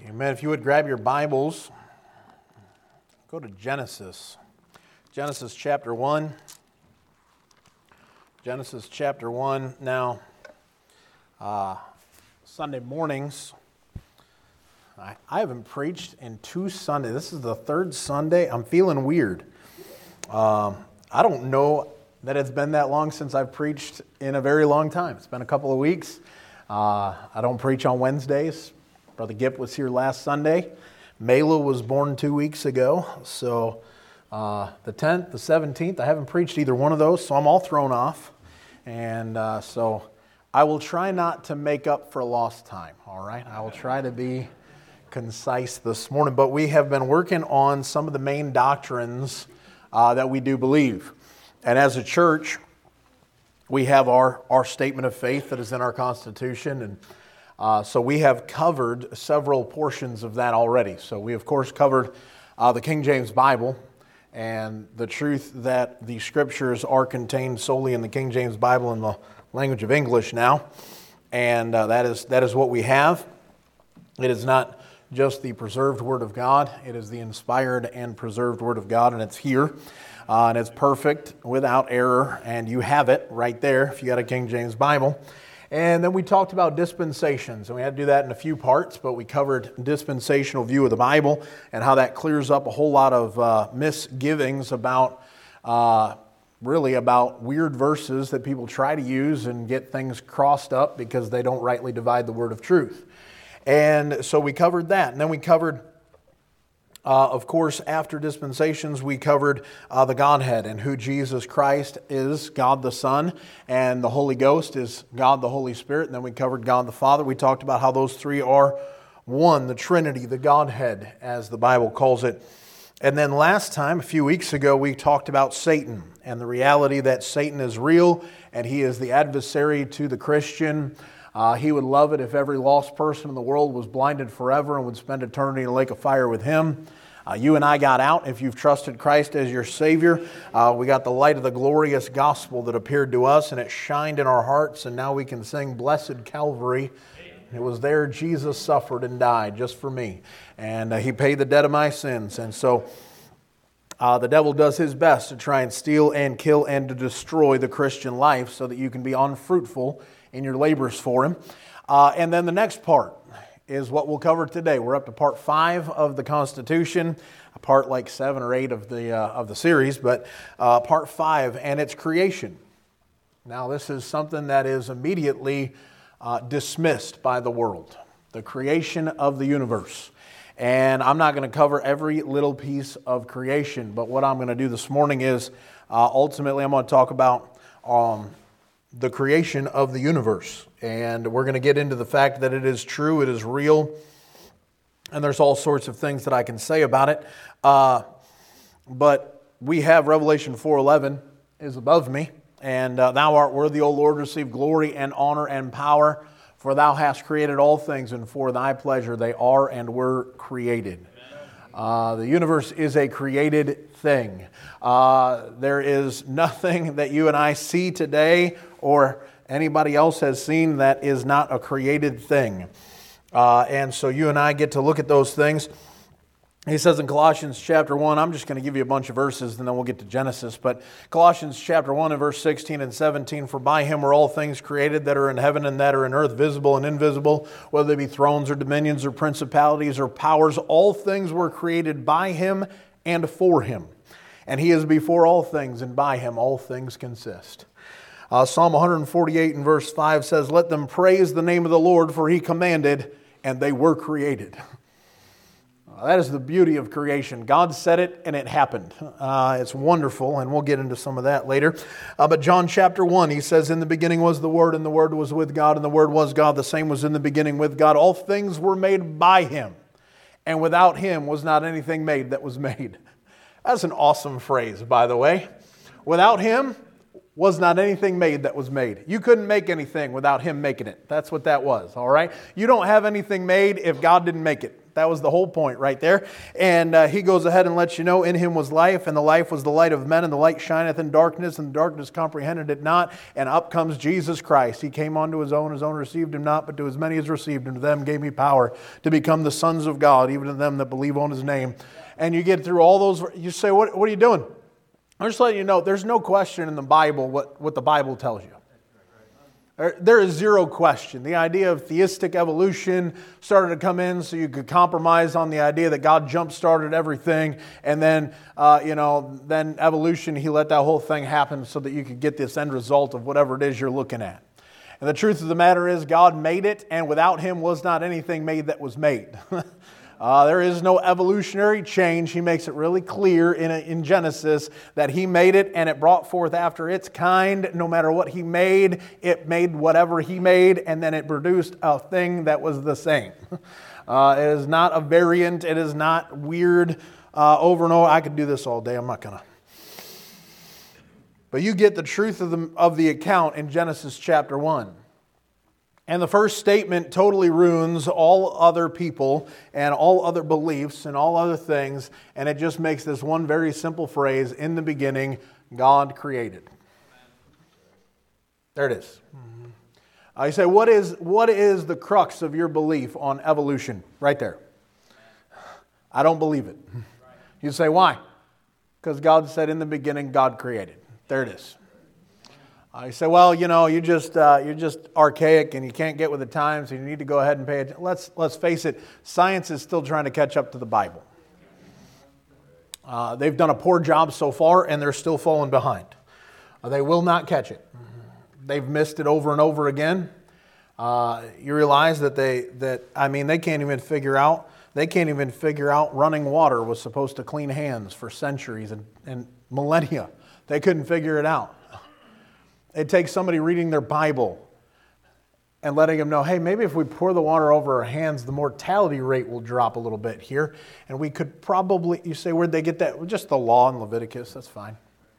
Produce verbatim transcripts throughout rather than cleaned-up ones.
Amen. If you would grab your Bibles, go to Genesis. Genesis chapter one. Genesis chapter one. Now, uh, Sunday mornings, I, I haven't preached in two Sundays. This is the third Sunday. I'm feeling weird. Um, I don't know that it's been that long since I've preached in a very long time. It's been a couple of weeks. Uh, I don't preach on Wednesdays. Brother Gip was here last Sunday. Mela was born two weeks ago. So uh, the tenth, the seventeenth, I haven't preached either one of those, so I'm all thrown off. And uh, so I will try not to make up for lost time, all right? I will try to be concise this morning. But we have been working on some of the main doctrines uh, that we do believe. And as a church, we have our, our statement of faith that is in our Constitution, and Uh, so we have covered several portions of that already. So we, of course, covered uh, the King James Bible and the truth that the Scriptures are contained solely in the King James Bible in the language of English now. And uh, that is that is what we have. It is not just the preserved Word of God. It is the inspired and preserved Word of God, and it's here. Uh, and it's perfect, without error, and you have it right there if you got a King James Bible. And then we talked about dispensations, and we had to do that in a few parts, but we covered dispensational view of the Bible and how that clears up a whole lot of uh, misgivings about, uh, really about weird verses that people try to use and get things crossed up because they don't rightly divide the word of truth. And so we covered that, and then we covered Uh, of course, after dispensations, we covered uh, the Godhead and who Jesus Christ is, God the Son, and the Holy Ghost is God the Holy Spirit. And then we covered God the Father. We talked about how those three are one, the Trinity, the Godhead, as the Bible calls it. And then last time, a few weeks ago, we talked about Satan and the reality that Satan is real and he is the adversary to the Christian. Uh, he would love it if every lost person in the world was blinded forever and would spend eternity in a lake of fire with him. Uh, you and I got out. If you've trusted Christ as your Savior, uh, we got the light of the glorious gospel that appeared to us, and it shined in our hearts, and now we can sing Blessed Calvary. It was there Jesus suffered and died just for me, and uh, He paid the debt of my sins. And so Uh, the devil does his best to try and steal and kill and to destroy the Christian life so that you can be unfruitful in your labors for him. Uh, and then the next part is what we'll cover today. We're up to part five of the Constitution, a part like seven or eight of the uh, of the series, but uh, part five, and it's creation. Now this is something that is immediately uh, dismissed by the world, the creation of the universe. And I'm not going to cover every little piece of creation, but what I'm going to do this morning is uh, ultimately I'm going to talk about um, the creation of the universe. And we're going to get into the fact that it is true, it is real, and there's all sorts of things that I can say about it. Uh, but we have Revelation four eleven is above me, and uh, thou art worthy, O Lord, to receive glory and honor and power, for thou hast created all things, and for thy pleasure they are and were created. Uh, the universe is a created thing. Uh, there is nothing that you and I see today or anybody else has seen that is not a created thing. Uh, and so you and I get to look at those things. He says in Colossians chapter one, I'm just going to give you a bunch of verses and then we'll get to Genesis. But Colossians chapter one and verse sixteen and seventeen, for by him are all things created that are in heaven and that are in earth, visible and invisible, whether they be thrones or dominions or principalities or powers. All things were created by him and for him. And he is before all things, and by him all things consist. Uh, Psalm one forty-eight and verse five says, let them praise the name of the Lord, for he commanded, and they were created. That is the beauty of creation. God said it and it happened. Uh, it's wonderful, and we'll get into some of that later. Uh, but John chapter one, he says, in the beginning was the Word, and the Word was with God, and the Word was God. The same was in the beginning with God. All things were made by him, and without him was not anything made that was made. That's an awesome phrase, by the way. Without him was not anything made that was made. You couldn't make anything without him making it. That's what that was, all right? You don't have anything made if God didn't make it. That was the whole point right there. And uh, he goes ahead and lets you know, in him was life, and the life was the light of men, and the light shineth in darkness, and the darkness comprehended it not. And up comes Jesus Christ. He came unto his own, his own received him not, but to as many as received him, to them gave me power to become the sons of God, even to them that believe on his name. And you get through all those, you say, what, what are you doing? I'm just letting you know, there's no question in the Bible what, what the Bible tells you. There is zero question. The idea of theistic evolution started to come in so you could compromise on the idea that God jump-started everything, and then, uh, you know, then evolution, he let that whole thing happen so that you could get this end result of whatever it is you're looking at. And the truth of the matter is God made it, and without him was not anything made that was made. Uh, there is no evolutionary change. He makes it really clear in, in Genesis that he made it and it brought forth after its kind. No matter what he made, it made whatever he made, and then it produced a thing that was the same. Uh, it is not a variant. It is not weird uh, over and over. I could do this all day. I'm not going to. But you get the truth of the, of the account in Genesis chapter one. And the first statement totally ruins all other people and all other beliefs and all other things. And it just makes this one very simple phrase, in the beginning, God created. There it is. Uh, you say, what is, what is the crux of your belief on evolution? Right there. I don't believe it. You say, why? Because God said in the beginning, God created. There it is. Uh, you say, well, you know, you just uh, you're just archaic and you can't get with the times, so you need to go ahead and pay attention. Let's let's face it, science is still trying to catch up to the Bible. Uh, they've done a poor job so far, and they're still falling behind. Uh, they will not catch it. They've missed it over and over again. Uh, you realize that they that I mean they can't even figure out they can't even figure out running water was supposed to clean hands for centuries and, and millennia. They couldn't figure it out. It takes somebody reading their Bible and letting them know, hey, maybe if we pour the water over our hands, the mortality rate will drop a little bit here. And we could probably, you say, where'd they get that? Well, just the law in Leviticus, that's fine.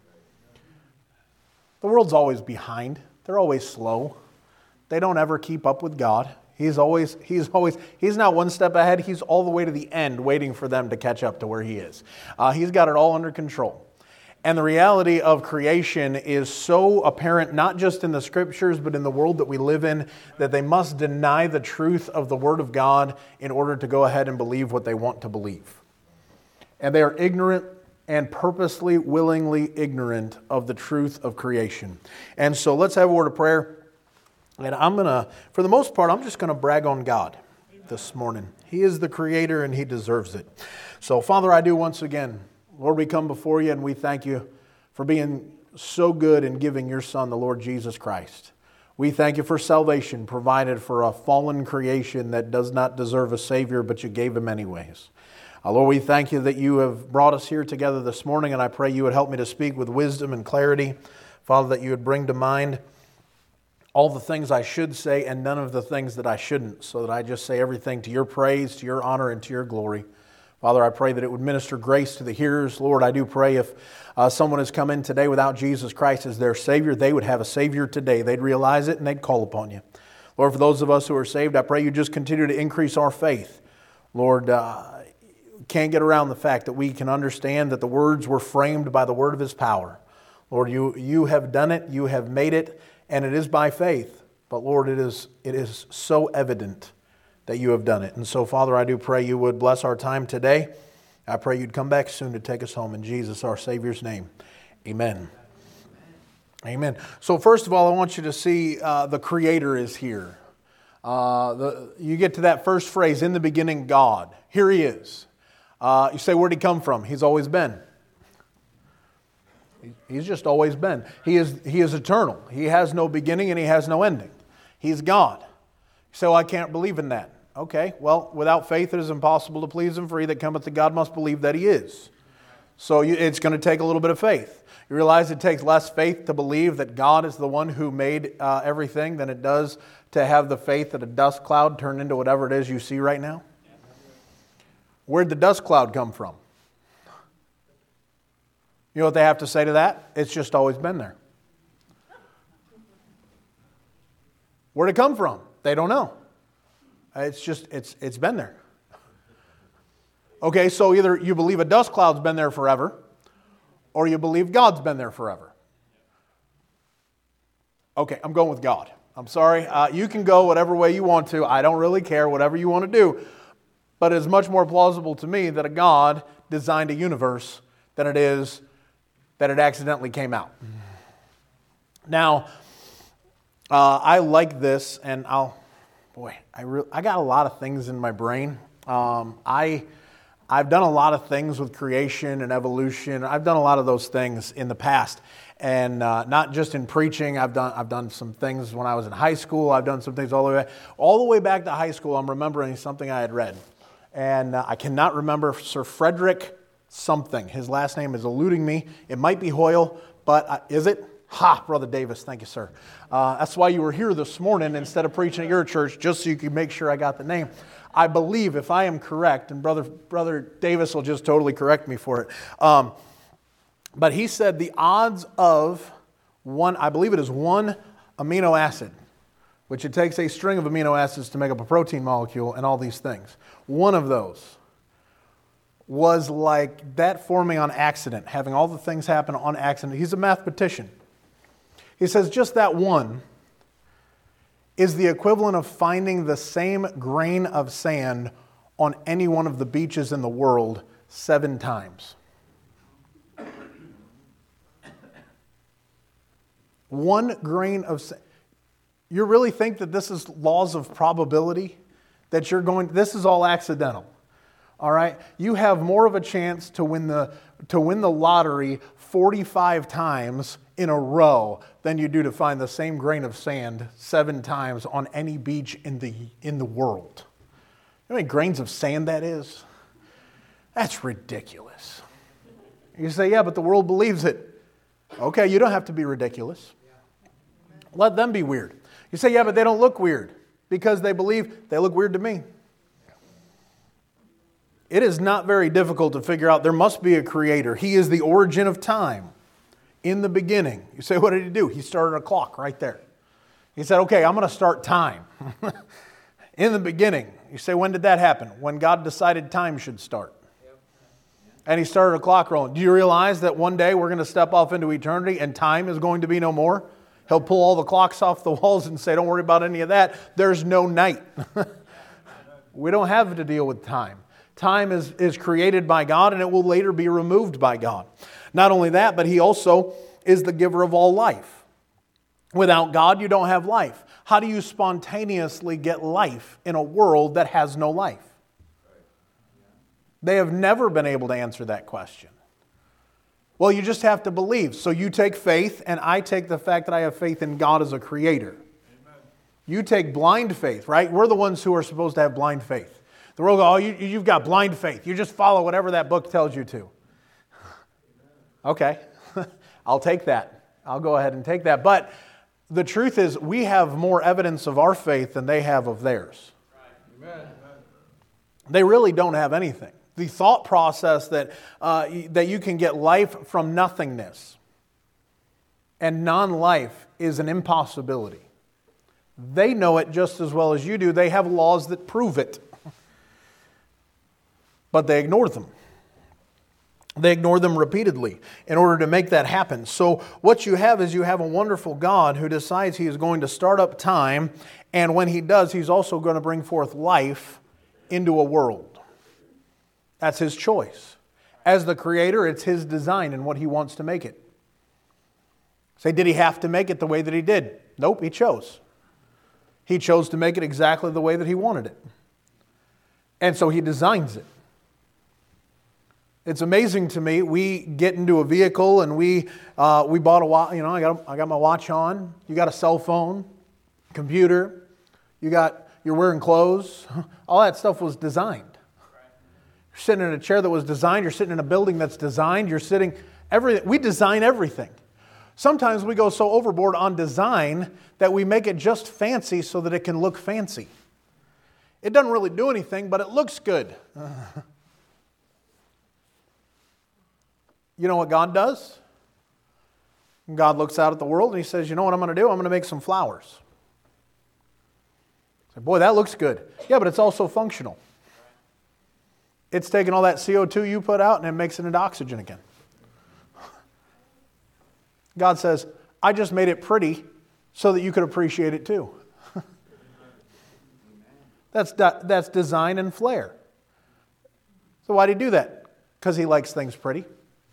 The world's always behind. They're always slow. They don't ever keep up with God. He's always, he's always, he's not one step ahead. He's all the way to the end waiting for them to catch up to where he is. Uh, he's got it all under control. And the reality of creation is so apparent, not just in the Scriptures, but in the world that we live in, that they must deny the truth of the Word of God in order to go ahead and believe what they want to believe. And they are ignorant and purposely, willingly ignorant of the truth of creation. And so let's have a word of prayer. And I'm going to, for the most part, I'm just going to brag on God this morning. He is the Creator and He deserves it. So, Father, I do once again, Lord, we come before you and we thank you for being so good in giving your Son, the Lord Jesus Christ. We thank you for salvation provided for a fallen creation that does not deserve a Savior, but you gave him anyways. Uh, Lord, we thank you that you have brought us here together this morning, and I pray you would help me to speak with wisdom and clarity. Father, that you would bring to mind all the things I should say and none of the things that I shouldn't, so that I just say everything to your praise, to your honor, and to your glory. Father, I pray that it would minister grace to the hearers. Lord, I do pray if uh, someone has come in today without Jesus Christ as their Savior, they would have a Savior today. They'd realize it and they'd call upon you. Lord, for those of us who are saved, I pray you just continue to increase our faith. Lord, uh, can't get around the fact that we can understand that the words were framed by the word of His power. Lord, you, you have done it, you have made it, and it is by faith. But Lord, it is, it is so evident that you have done it. And so, Father, I do pray you would bless our time today. I pray you'd come back soon to take us home. In Jesus, our Savior's name, amen. Amen. So first of all, I want you to see uh, the Creator is here. Uh, the, you get to that first phrase, in the beginning, God. Here He is. Uh, you say, where'd He come from? He's always been. He's just always been. He is, he is eternal. He has no beginning and He has no ending. He's God. You say, well, I can't believe in that. Okay, well, without faith it is impossible to please Him, for he that cometh to God must believe that He is. So you, it's going to take a little bit of faith. You realize it takes less faith to believe that God is the one who made uh, everything than it does to have the faith that a dust cloud turned into whatever it is you see right now? Where'd the dust cloud come from? You know what they have to say to that? It's just always been there. Where'd it come from? They don't know. It's just, it's it's been there. Okay, so either you believe a dust cloud's been there forever, or you believe God's been there forever. Okay, I'm going with God. I'm sorry. Uh, you can go whatever way you want to. I don't really care, whatever you want to do. But it's much more plausible to me that a God designed a universe than it is that it accidentally came out. Now, uh, I like this, and I'll, boy, I re- I got a lot of things in my brain. Um, I, I've done a lot of things with creation and evolution. I've done a lot of those things in the past. And uh, not just in preaching, I've done I've done some things when I was in high school. I've done some things all the way all the way back to high school. I'm remembering something I had read, and uh, I cannot remember Sir Frederick something. His last name is eluding me. It might be Hoyle, but uh, is it? Ha, Brother Davis. Thank you, sir. Uh, that's why you were here this morning instead of preaching at your church, just so you could make sure I got the name. I believe, if I am correct, and Brother Brother Davis will just totally correct me for it. Um, But he said the odds of one, I believe it is one amino acid, which it takes a string of amino acids to make up a protein molecule and all these things. One of those was like that forming on accident, having all the things happen on accident. He's a mathematician. He says just that one is the equivalent of finding the same grain of sand on any one of the beaches in the world seven times. One grain of sand. You really think that this is laws of probability? That you're going, this is all accidental. All right? You have more of a chance to win the to win the lottery forty-five times in a row than you do to find the same grain of sand seven times on any beach in the in the world. You know how many grains of sand that is? That's ridiculous. You say, yeah, but the world believes it. Okay, you don't have to be ridiculous. Let them be weird. You say, yeah, but they don't look weird because they believe they look weird to me. It is not very difficult to figure out there must be a creator. He is the origin of time in the beginning. You say, what did he do? He started a clock right there. He said, okay, I'm going to start time. In the beginning. You say, when did that happen? When God decided time should start. And he started a clock rolling. Do you realize that one day we're going to step off into eternity and time is going to be no more? He'll pull all the clocks off the walls and say, don't worry about any of that. There's no night. We don't have to deal with time. Time is, is created by God and it will later be removed by God. Not only that, but He also is the giver of all life. Without God, you don't have life. How do you spontaneously get life in a world that has no life? They have never been able to answer that question. Well, you just have to believe. So you take faith, and I take the fact that I have faith in God as a creator. Amen. You take blind faith, right? We're the ones who are supposed to have blind faith. The world goes, oh, you, you've got blind faith. You just follow whatever that book tells you to. Okay, I'll take that. I'll go ahead and take that. But the truth is, we have more evidence of our faith than they have of theirs. Amen. They really don't have anything. The thought process that uh, that you can get life from nothingness and non-life is an impossibility. They know it just as well as you do. They have laws that prove it. But they ignore them. They ignore them repeatedly in order to make that happen. So what you have is you have a wonderful God who decides He is going to start up time, and when He does, He's also going to bring forth life into a world. That's His choice. As the Creator, it's His design and what He wants to make it. Say, did He have to make it the way that He did? Nope, He chose. He chose to make it exactly the way that He wanted it. And so He designs it. It's amazing to me. We get into a vehicle and we uh, we bought a watch. You know, I got I got my watch on. You got a cell phone, computer. You got you're wearing clothes. All that stuff was designed. You're sitting in a chair that was designed. You're sitting in a building that's designed. You're sitting everything. We design everything. Sometimes we go so overboard on design that we make it just fancy so that it can look fancy. It doesn't really do anything, but it looks good. You know what God does? God looks out at the world and He says, you know what I'm going to do? I'm going to make some flowers. Say, boy, that looks good. Yeah, but it's also functional. It's taking all that C O two you put out and it makes it into oxygen again. God says, I just made it pretty so that you could appreciate it too. That's, that's design and flair. So why did he do that? Because he likes things pretty.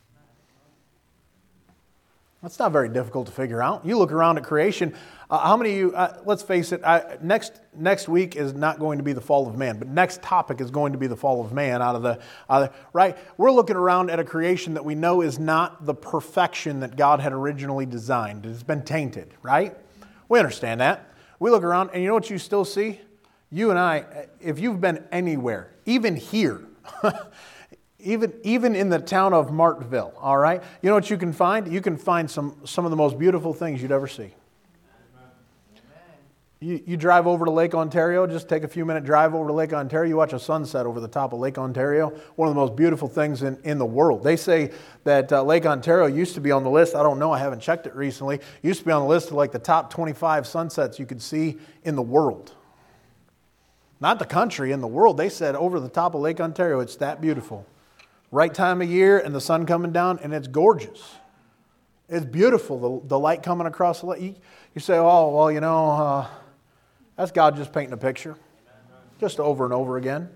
That's not very difficult to figure out. You look around at creation. Uh, how many of you, uh, let's face it, I, next next week is not going to be the fall of man, but next topic is going to be the fall of man out of the, out of the, right? We're looking around at a creation that we know is not the perfection that God had originally designed. It's been tainted, right? We understand that. We look around and you know what you still see? You and I, if you've been anywhere, even here, Even even in the town of Martville, all right? You know what you can find? You can find some, some of the most beautiful things you'd ever see. You, you drive over to Lake Ontario, just take a few minute drive over to Lake Ontario, you watch a sunset over the top of Lake Ontario, one of the most beautiful things in, in the world. They say that uh, Lake Ontario used to be on the list, I don't know, I haven't checked it recently, used to be on the list of like the top twenty-five sunsets you could see in the world. Not the country, in the world. They said over the top of Lake Ontario, it's that beautiful. Right time of year and the sun coming down and it's gorgeous. It's beautiful, the, the light coming across the lake. You, you say, oh, well, you know, uh, that's God just painting a picture. Just over and over again.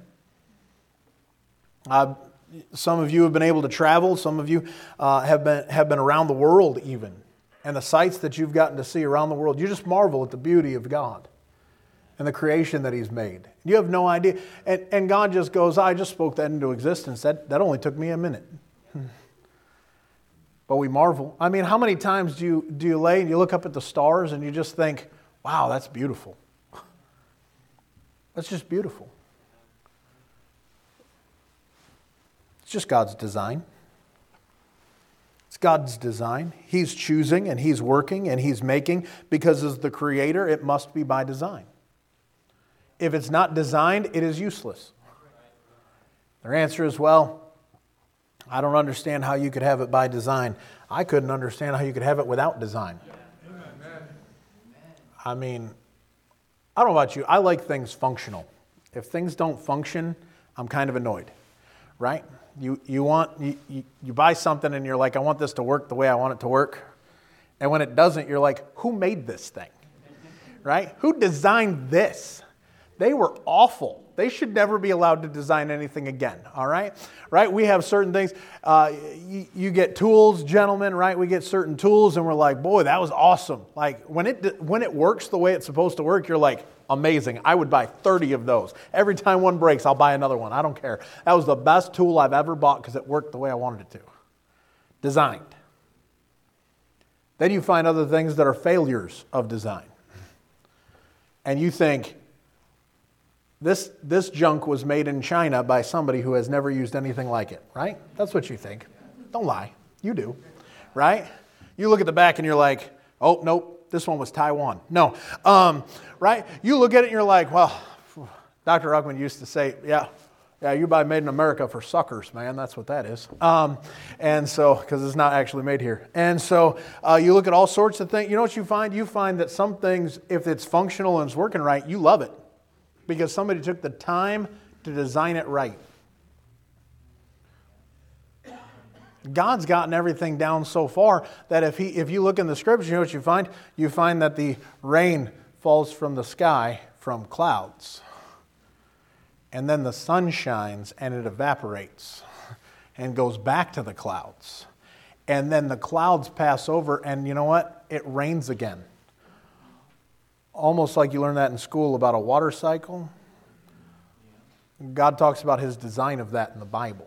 Uh, some of you have been able to travel. Some of you uh, have been have been around the world even. And the sights that you've gotten to see around the world, you just marvel at the beauty of God and the creation that He's made. You have no idea. And, and God just goes, I just spoke that into existence. That, that only took me a minute. But we marvel. I mean, how many times do you, do you lay and you look up at the stars and you just think, wow, that's beautiful. That's just beautiful. It's just God's design. It's God's design. He's choosing and He's working and He's making, because as the Creator, it must be by design. If it's not designed, it is useless. Their answer is, well, I don't understand how you could have it by design. I couldn't understand how you could have it without design. I mean, I don't know about you. I like things functional. If things don't function, I'm kind of annoyed, right? You you want you, you, you buy something and you're like, I want this to work the way I want it to work. And when it doesn't, you're like, who made this thing? Right? Who designed this? They were awful. They should never be allowed to design anything again, all right? Right? We have certain things. Uh, you, you get tools, gentlemen, right? We get certain tools and we're like, boy, that was awesome. Like when it when it works the way it's supposed to work, you're like, amazing. I would buy thirty of those. Every time one breaks, I'll buy another one. I don't care. That was the best tool I've ever bought because it worked the way I wanted it to. Designed. Then you find other things that are failures of design. And you think, This this junk was made in China by somebody who has never used anything like it, right? That's what you think. Don't lie. You do, right? You look at the back and you're like, oh, nope, this one was Taiwan. No, um, right? You look at it and you're like, well, Doctor Ruckman used to say, yeah, yeah, you buy made in America for suckers, man. That's what that is. Um, and so, because it's not actually made here. And so uh, you look at all sorts of things. You know what you find? You find that some things, if it's functional and it's working right, you love it. Because somebody took the time to design it right. God's gotten everything down so far that if he, if you look in the Scripture, you know what you find? You find that the rain falls from the sky from clouds. And then the sun shines and it evaporates and goes back to the clouds. And then the clouds pass over and you know what? It rains again. Almost like you learned that in school about a water cycle. God talks about His design of that in the Bible.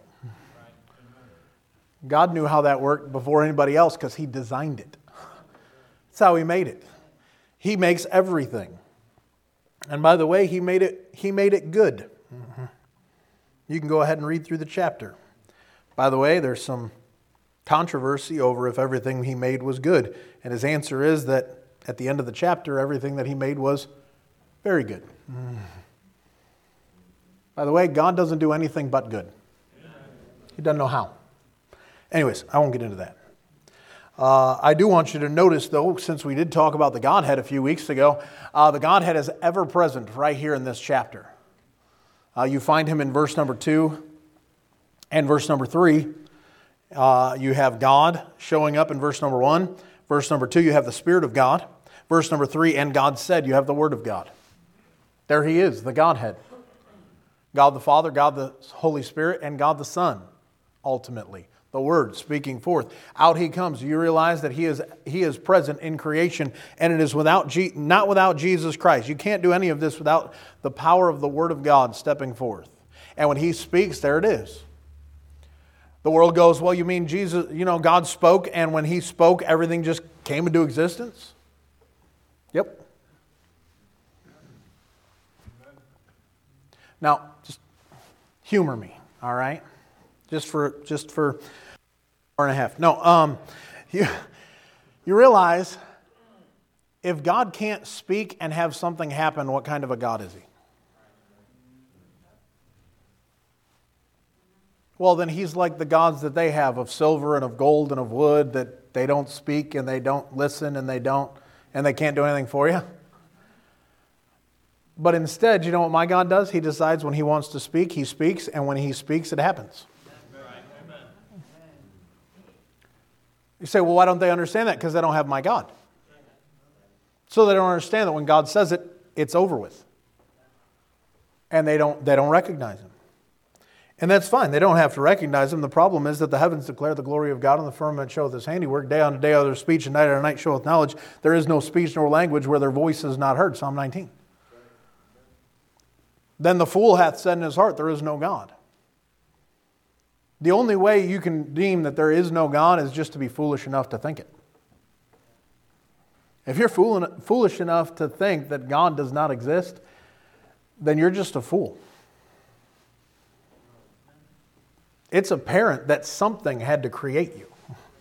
God knew how that worked before anybody else because He designed it. That's how He made it. He makes everything. And by the way, He made it, he made it good. Mm-hmm. You can go ahead and read through the chapter. By the way, there's some controversy over if everything He made was good. And His answer is that at the end of the chapter, everything that He made was very good. Mm. By the way, God doesn't do anything but good. He doesn't know how. Anyways, I won't get into that. Uh, I do want you to notice, though, since we did talk about the Godhead a few weeks ago, uh, the Godhead is ever present right here in this chapter. Uh, you find Him in verse number two. And verse number three, uh, you have God showing up in verse number one. Verse number two, you have the Spirit of God. Verse number three, and God said, you have the Word of God. There He is, the Godhead. God the Father, God the Holy Spirit, and God the Son, ultimately. The Word speaking forth. Out He comes. You realize that He is He is present in creation, and it is without Je- not without Jesus Christ. You can't do any of this without the power of the Word of God stepping forth. And when He speaks, there it is. The world goes, well, you mean Jesus, you know, God spoke, and when He spoke, everything just came into existence? Yep. Now, just humor me, all right? Just for just for an hour and a half. No, um, you, you realize if God can't speak and have something happen, what kind of a God is He? Well, then He's like the gods that they have of silver and of gold and of wood, that they don't speak and they don't listen and they don't, and they can't do anything for you. But instead, you know what my God does? He decides when He wants to speak, He speaks, and when He speaks, it happens. Amen. You say, well, why don't they understand that? Because they don't have my God. So they don't understand that when God says it, it's over with. And they don't, they don't recognize Him. And that's fine. They don't have to recognize Him. The problem is that the heavens declare the glory of God, and the firmament showeth His handiwork. Day unto day are their speech, and night unto night showeth knowledge. There is no speech nor language where their voice is not heard. Psalm nineteen. Then the fool hath said in his heart, there is no God. The only way you can deem that there is no God is just to be foolish enough to think it. If you're fool, foolish enough to think that God does not exist, then you're just a fool. It's apparent that something had to create you.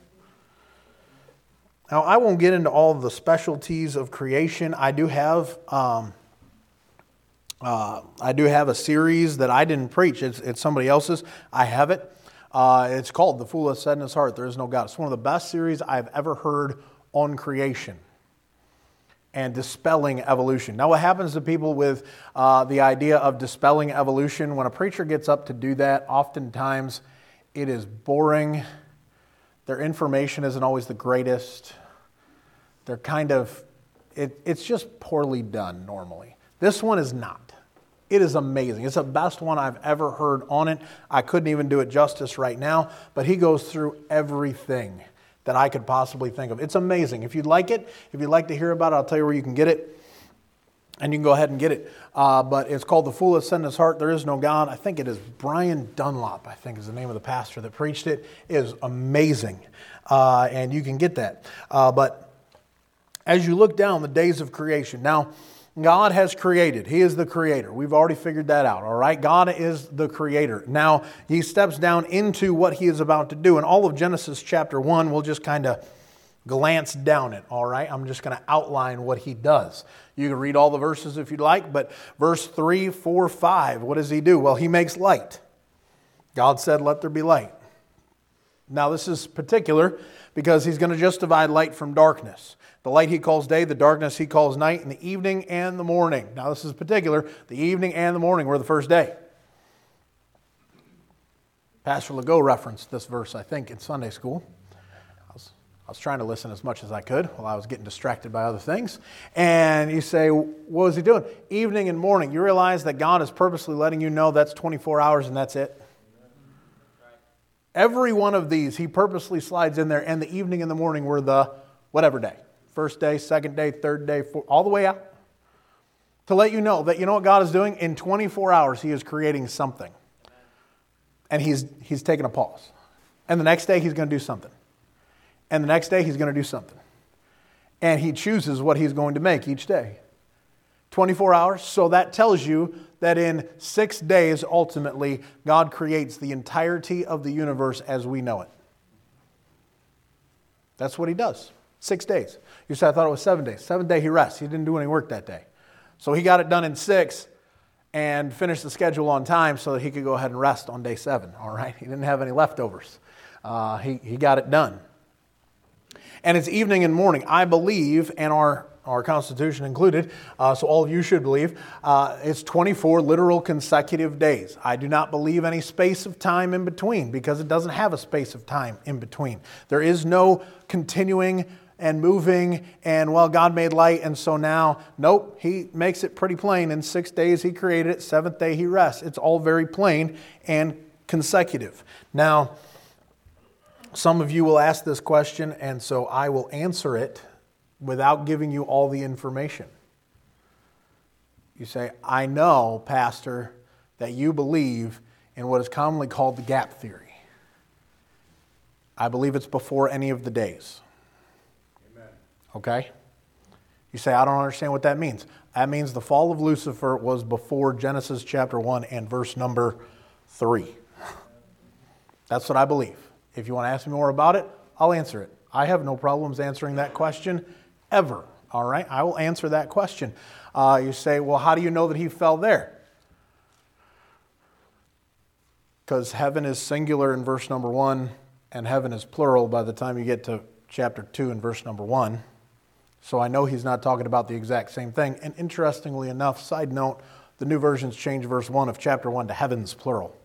Now, I won't get into all of the specialties of creation. I do have, um, uh, I do have a series that I didn't preach. It's, it's somebody else's. I have it. Uh, it's called "The Fool Hath Said in His Heart, There Is No God." It's one of the best series I've ever heard on creation and dispelling evolution. Now, what happens to people with uh, the idea of dispelling evolution? When a preacher gets up to do that, oftentimes it is boring. Their information isn't always the greatest. They're kind of, it, it's just poorly done normally. This one is not. It is amazing. It's the best one I've ever heard on it. I couldn't even do it justice right now, but he goes through everything that I could possibly think of. It's amazing. If you'd like it, if you'd like to hear about it, I'll tell you where you can get it. And you can go ahead and get it. Uh, but it's called "The Fool Hath Said in His Heart, There Is No God." I think it is Brian Dunlop, I think is the name of the pastor that preached it. It is amazing. Uh, and you can get that. Uh, but as you look down the days of creation, now God has created. He is the creator. We've already figured that out, all right? God is the creator. Now, He steps down into what He is about to do. And all of Genesis chapter one, we'll just kind of glance down it, all right? I'm just going to outline what He does. You can read all the verses if you'd like, but verse three, four, five, what does He do? Well, He makes light. God said, "Let there be light." Now, this is particular because He's going to just divide light from darkness. The light He calls day, the darkness He calls night, and the evening and the morning. Now this is particular. The evening and the morning were the first day. Pastor Legault referenced this verse, I think, in Sunday school. I was, I was trying to listen as much as I could while I was getting distracted by other things. And you say, what was He doing? Evening and morning. You realize that God is purposely letting you know that's twenty-four hours and that's it? Every one of these He purposely slides in there, and the evening and the morning were the whatever day. First day, second day, third day, four, all the way out. To let you know that you know what God is doing? In twenty-four hours, He is creating something. And He's He's taking a pause. And the next day, He's going to do something. And the next day, He's going to do something. And He chooses what He's going to make each day. twenty-four hours. So that tells you that in six days, ultimately, God creates the entirety of the universe as we know it. That's what He does. Six days. You said, I thought it was seven days. Seventh day He rests. He didn't do any work that day. So He got it done in six and finished the schedule on time so that He could go ahead and rest on day seven. All right? He didn't have any leftovers. Uh, he, he got it done. And it's evening and morning. I believe, and our, our Constitution included, uh, so all of you should believe, uh, it's twenty-four literal consecutive days. I do not believe any space of time in between because it doesn't have a space of time in between. There is no continuing and moving and, well, God made light and so now, nope, He makes it pretty plain. In six days He created it, seventh day He rests. It's all very plain and consecutive. Now, some of you will ask this question, and so I will answer it without giving you all the information. You say, I know, Pastor, that you believe in what is commonly called the gap theory. I believe it's before any of the days. Amen. Okay? You say, I don't understand what that means. That means the fall of Lucifer was before Genesis chapter one and verse number three. That's what I believe. If you want to ask me more about it, I'll answer it. I have no problems answering that question ever. All right? I will answer that question. Uh, you say, well, how do you know that he fell there? Because heaven is singular in verse number one, and heaven is plural by the time you get to chapter two and verse number one. So I know he's not talking about the exact same thing. And interestingly enough, side note, the New Versions change verse one of chapter one to heavens plural.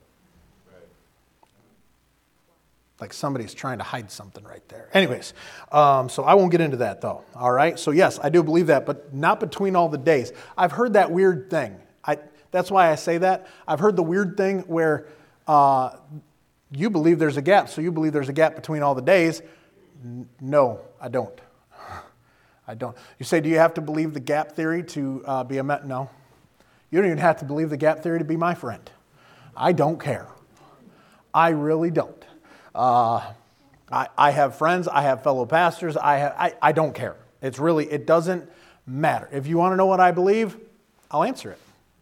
Like somebody's trying to hide something right there. Anyways, um, so I won't get into that though. All right. So yes, I do believe that, but not between all the days. I've heard that weird thing. I, that's why I say that. I've heard the weird thing where uh, you believe there's a gap, so you believe there's a gap between all the days. N- no, I don't. I don't. You say, do you have to believe the gap theory to uh, be a met? No. You don't even have to believe the gap theory to be my friend. I don't care. I really don't. Uh, I, I have friends, I have fellow pastors, I, have, I I don't care. It's really, it doesn't matter. If you want to know what I believe, I'll answer it.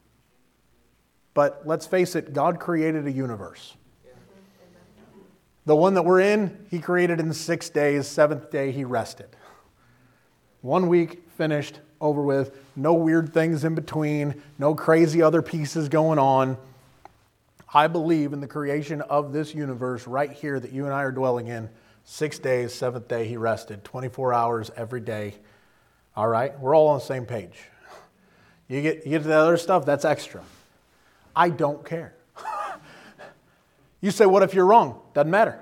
But let's face it, God created a universe. The one that we're in, He created in six days, seventh day He rested. One week, finished, over with, no weird things in between, no crazy other pieces going on. I believe in the creation of this universe right here that you and I are dwelling in. Six days, seventh day, He rested. twenty-four hours every day. All right? We're all on the same page. You get, you get to the other stuff, that's extra. I don't care. You say, what if you're wrong? Doesn't matter.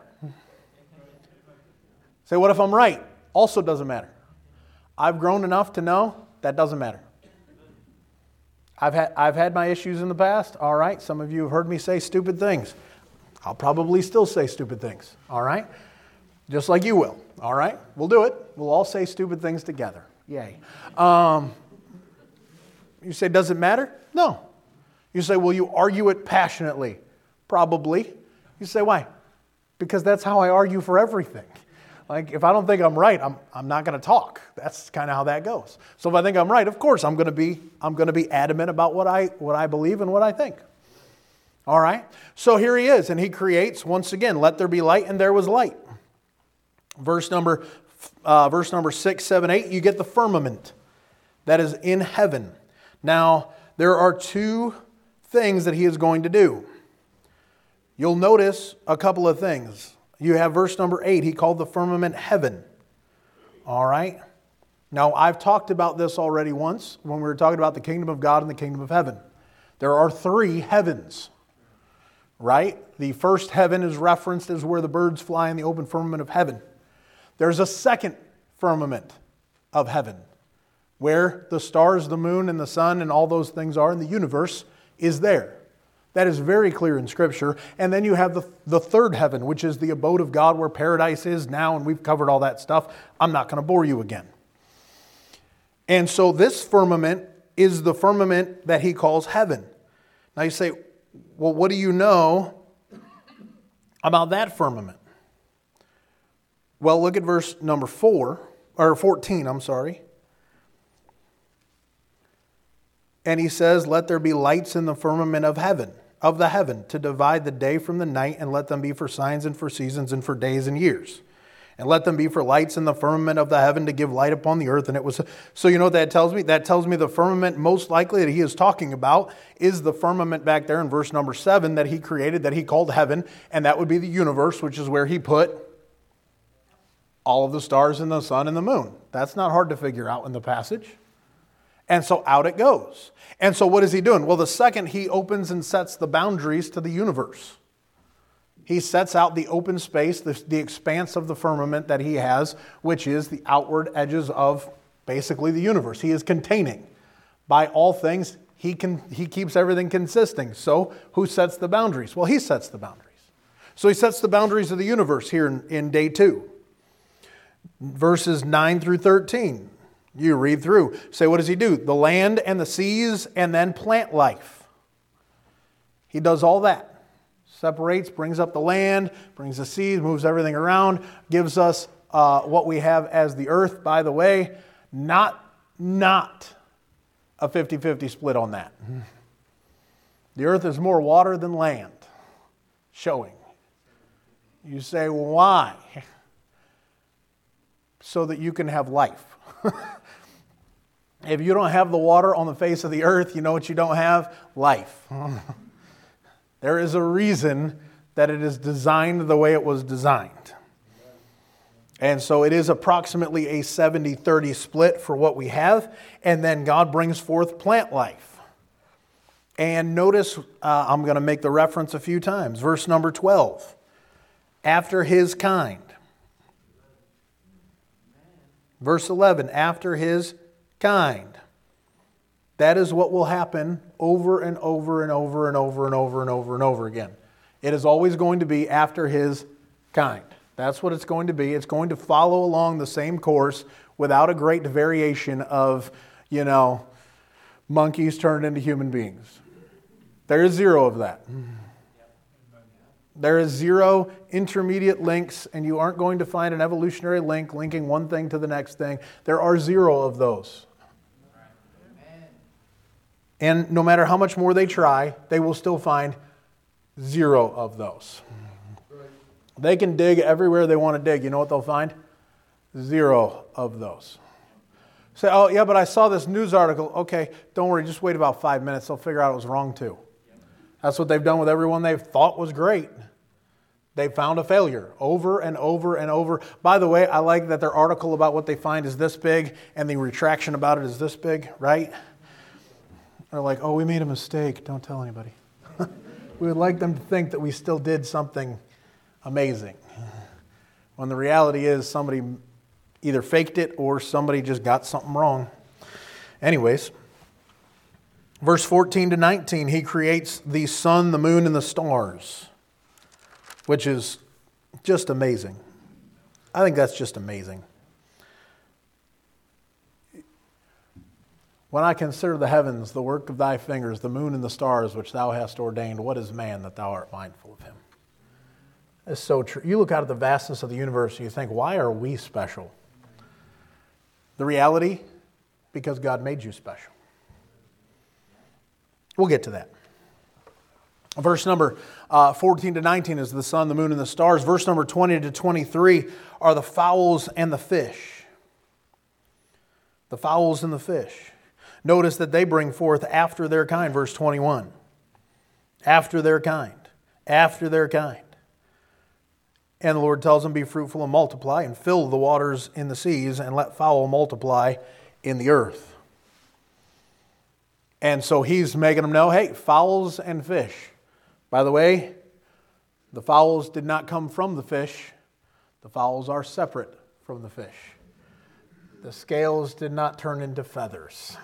Say, what if I'm right? Also doesn't matter. I've grown enough to know that doesn't matter. I've had, I've had my issues in the past. All right. Some of you have heard me say stupid things. I'll probably still say stupid things. All right. Just like you will. All right. We'll do it. We'll all say stupid things together. Yay. Um, you say, does it matter? No. You say, will you argue it passionately? Probably. You say, why? Because that's how I argue for everything. Like, if I don't think I'm right, I'm I'm not going to talk. That's kind of how that goes. So if I think I'm right, of course, I'm going to be I'm going to be adamant about what I what I believe and what I think. All right? So here He is, and He creates, once again, let there be light, and there was light. Verse number, uh, verse number six, seven, eight, you get the firmament that is in heaven. Now, there are two things that He is going to do. You'll notice a couple of things. You have verse number eight. He called the firmament heaven. All right. Now, I've talked about this already once when we were talking about the kingdom of God and the kingdom of heaven. There are three heavens, right? The first heaven is referenced as where the birds fly in the open firmament of heaven. There's a second firmament of heaven where the stars, the moon, and the sun and all those things are, and the universe is there. That is very clear in Scripture. And then you have the, the third heaven, which is the abode of God where paradise is now, and we've covered all that stuff. I'm not going to bore you again. And so this firmament is the firmament that He calls heaven. Now you say, well, what do you know about that firmament? Well, look at verse number four, or fourteen, I'm sorry. And He says, let there be lights in the firmament of heaven. Of the heaven, to divide the day from the night, and let them be for signs and for seasons and for days and years. And let them be for lights in the firmament of the heaven to give light upon the earth. And it was, so you know what that tells me? That tells me the firmament most likely that He is talking about is the firmament back there in verse number seven that He created, that He called heaven. And that would be the universe, which is where He put all of the stars and the sun and the moon. That's not hard to figure out in the passage. And so out it goes. And so what is he doing? Well, the second he opens and sets the boundaries to the universe. He sets out the open space, the, the expanse of the firmament that he has, which is the outward edges of basically the universe. He is containing. By all things, he can he keeps everything consisting. So who sets the boundaries? Well, he sets the boundaries. So he sets the boundaries of the universe here in, in day two. Verses nine through thirteen. You read through. Say, what does he do? The land and the seas and then plant life. He does all that. Separates, brings up the land, brings the seas, moves everything around, gives us uh, what we have as the earth. By the way, not, not a fifty-fifty split on that. The earth is more water than land, showing. You say, well, why? So that you can have life. If you don't have the water on the face of the earth, you know what you don't have? Life. There is a reason that it is designed the way it was designed. And so it is approximately a seventy thirty split for what we have. And then God brings forth plant life. And notice, uh, I'm going to make the reference a few times. Verse number twelve. After his kind. Verse eleven. After his kind. That is what will happen over and over and over and over and over and over and over again. It is always going to be after his kind. That's what it's going to be. It's going to follow along the same course without a great variation of, you know, monkeys turned into human beings. There is zero of that. There is zero intermediate links, and you aren't going to find an evolutionary link linking one thing to the next thing. There are zero of those. And no matter how much more they try, they will still find zero of those. They can dig everywhere they want to dig. You know what they'll find? Zero of those. Say, oh, yeah, but I saw this news article. Okay, don't worry, just wait about five minutes. They'll figure out it was wrong too. That's what they've done with everyone they've thought was great. They found a failure over and over and over. By the way, I like that their article about what they find is this big and the retraction about it is this big, right? They're like, oh, we made a mistake. Don't tell anybody. We would like them to think that we still did something amazing. When the reality is somebody either faked it or somebody just got something wrong. Anyways, verse fourteen to nineteen, he creates the sun, the moon, and the stars, which is just amazing. I think that's just amazing. When I consider the heavens, the work of thy fingers, the moon and the stars which thou hast ordained, what is man that thou art mindful of him? It's so true. You look out at the vastness of the universe and you think, why are we special? The reality, because God made you special. We'll get to that. Verse number uh, fourteen to nineteen is the sun, the moon, and the stars. Verse number twenty to twenty-three are the fowls and the fish. The fowls and the fish. Notice that they bring forth after their kind, verse twenty-one. After their kind. After their kind. And the Lord tells them, be fruitful and multiply, and fill the waters in the seas, and let fowl multiply in the earth. And so he's making them know, hey, fowls and fish. By the way, the fowls did not come from the fish. The fowls are separate from the fish. The scales did not turn into feathers.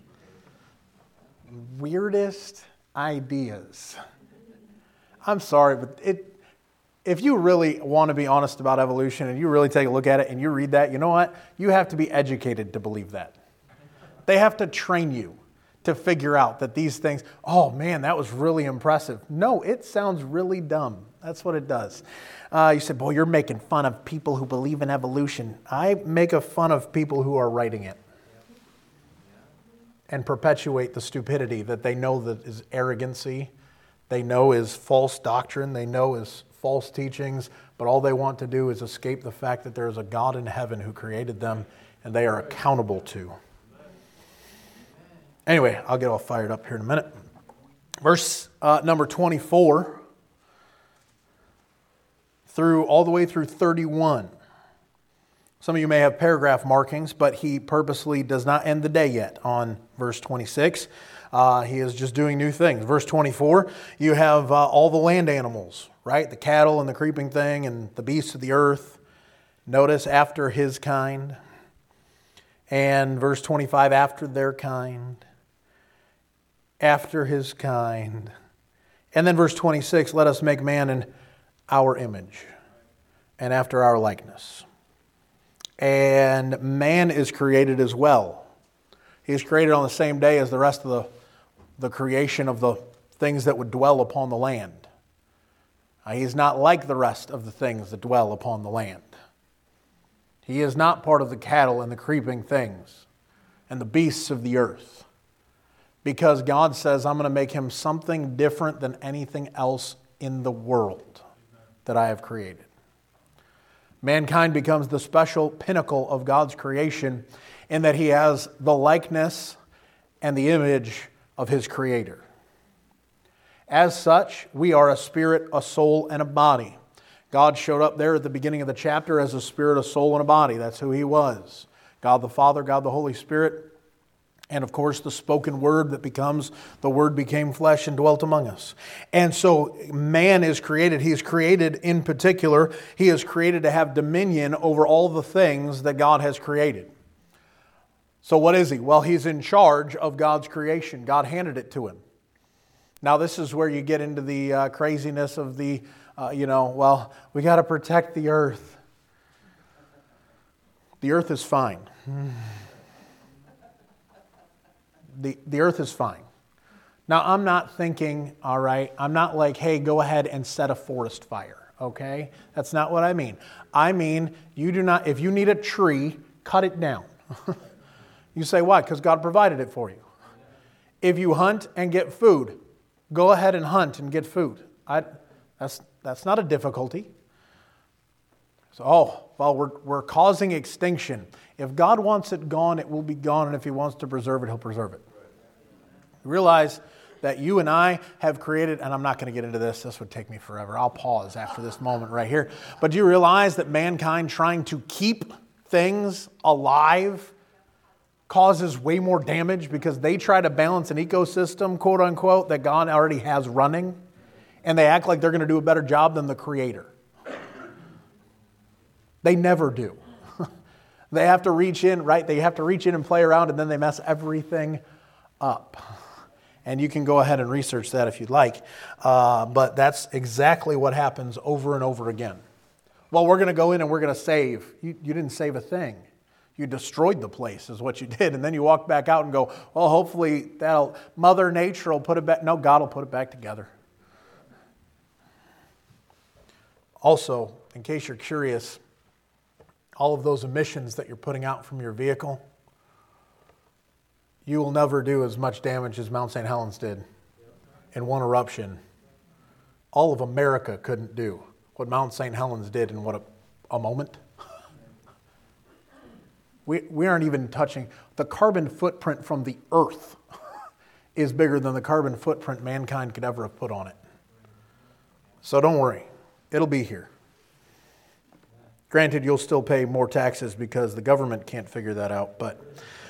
Weirdest ideas. I'm sorry, but it, if you really want to be honest about evolution and you really take a look at it and you read that, you know what? You have to be educated to believe that. They have to train you to figure out that these things, oh man, that was really impressive. No, it sounds really dumb. That's what it does. Uh, you said, boy, you're making fun of people who believe in evolution. I make a fun of people who are writing it and perpetuate the stupidity that they know that is arrogancy, they know is false doctrine, they know is false teachings, but all they want to do is escape the fact that there is a God in heaven who created them and they are accountable to. Anyway, I'll get all fired up here in a minute. Verse uh, number twenty-four through all the way through thirty-one. Some of you may have paragraph markings, but he purposely does not end the day yet on verse twenty-six. Uh, he is just doing new things. Verse twenty-four, you have uh, all the land animals, right? The cattle and the creeping thing and the beasts of the earth. Notice after his kind. And verse twenty-five, after their kind. After his kind. And then verse twenty-six, let us make man in our image and after our likeness. And man is created as well. He is created on the same day as the rest of the, the creation of the things that would dwell upon the land. Uh, he is not like the rest of the things that dwell upon the land. He is not part of the cattle and the creeping things and the beasts of the earth. Because God says, I'm going to make him something different than anything else in the world that I have created. Mankind becomes the special pinnacle of God's creation in that he has the likeness and the image of his Creator. As such, we are a spirit, a soul, and a body. God showed up there at the beginning of the chapter as a spirit, a soul, and a body. That's who he was. God the Father, God the Holy Spirit, and of course the spoken word that becomes, the word became flesh and dwelt among us. And so man is created. He is created in particular. He is created to have dominion over all the things that God has created. So what is he? Well, he's in charge of God's creation. God handed it to him. Now this is where you get into the uh, craziness of the, uh, you know, well, we got to protect the earth. The earth is fine. The, the earth is fine. Now, I'm not thinking, all right, I'm not like, hey, go ahead and set a forest fire, okay? That's not what I mean. I mean, you do not, if you need a tree, cut it down. You say, why? Because God provided it for you. If you hunt and get food, go ahead and hunt and get food. I, that's, that's not a difficulty. So, oh, well, we're, we're causing extinction. If God wants it gone, it will be gone, and if he wants to preserve it, he'll preserve it. Realize that you and I have created, and I'm not going to get into this, this would take me forever. I'll pause after this moment right here. But do you realize that mankind trying to keep things alive causes way more damage because they try to balance an ecosystem, quote unquote, that God already has running, and they act like they're going to do a better job than the Creator. They never do. They have to reach in, right? They have to reach in and play around, and then they mess everything up. And you can go ahead and research that if you'd like. Uh, but that's exactly what happens over and over again. Well, we're going to go in and we're going to save. You, you didn't save a thing. You destroyed the place is what you did. And then you walk back out and go, well, hopefully that'll, Mother Nature will put it back. No, God will put it back together. Also, in case you're curious, all of those emissions that you're putting out from your vehicle, you will never do as much damage as Mount Saint Helens did in one eruption. All of America couldn't do what Mount Saint Helens did in what, a, a moment? We, we aren't even touching, the carbon footprint from the earth is bigger than the carbon footprint mankind could ever have put on it. So don't worry, it'll be here. Granted, you'll still pay more taxes because the government can't figure that out, but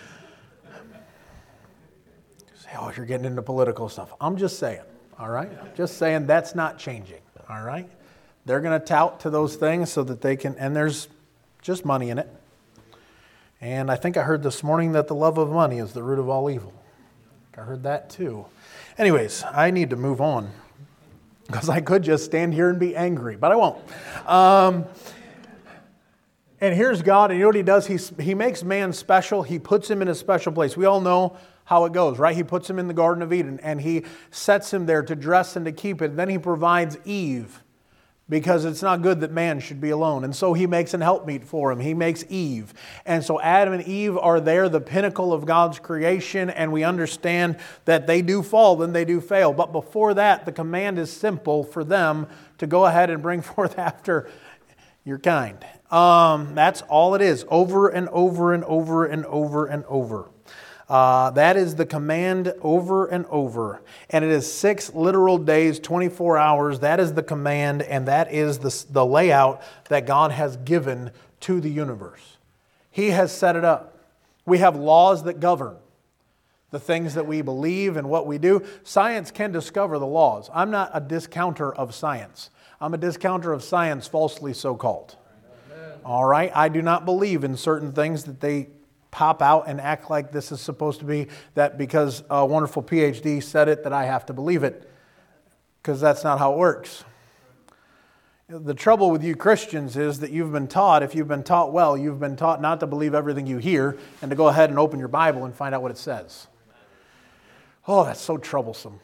say, oh, you're getting into political stuff. I'm just saying, all right? I'm just saying that's not changing, all right? They're going to tout to those things so that they can, and there's just money in it. And I think I heard this morning that the love of money is the root of all evil. I heard that too. Anyways, I need to move on because I could just stand here and be angry, but I won't. Um, And here's God, and you know what he does? He, he makes man special. He puts him in a special place. We all know how it goes, right? He puts him in the Garden of Eden, and he sets him there to dress and to keep it. And then he provides Eve, because it's not good that man should be alone. And so he makes an helpmeet for him. He makes Eve. And so Adam and Eve are there, the pinnacle of God's creation, and we understand that they do fall, then they do fail. But before that, the command is simple for them to go ahead and bring forth after your kind. Um, that's all it is, over and over and over and over and over. Uh, that is the command over and over. And it is six literal days, twenty-four hours. That is the command, and that is the, the layout that God has given to the universe. He has set it up. We have laws that govern the things that we believe and what we do. Science can discover the laws. I'm not a discounter of science. I'm a discounter of science falsely so-called. Amen. All right? I do not believe in certain things that they pop out and act like this is supposed to be, that because a wonderful P H D said it, that I have to believe it. Because that's not how it works. The trouble with you Christians is that you've been taught, if you've been taught well, you've been taught not to believe everything you hear and to go ahead and open your Bible and find out what it says. Oh, that's so troublesome.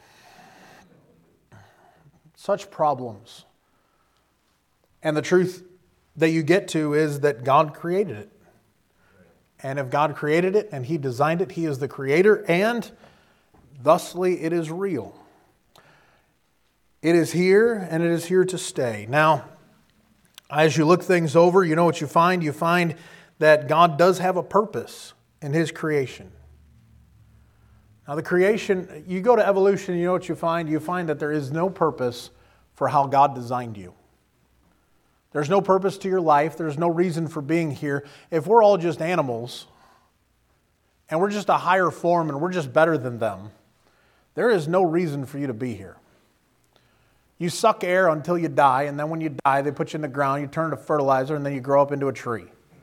Such problems. And the truth that you get to is that God created it. And if God created it and He designed it, He is the creator, and thusly it is real. It is here, and it is here to stay. Now, as you look things over, you know what you find? You find that God does have a purpose in His creation. Now, the creation, you go to evolution, you know what you find? You find that there is no purpose for how God designed you. There's no purpose to your life. There's no reason for being here. If we're all just animals, and we're just a higher form, and we're just better than them, there is no reason for you to be here. You suck air until you die, and then when you die, they put you in the ground, you turn to fertilizer, and then you grow up into a tree.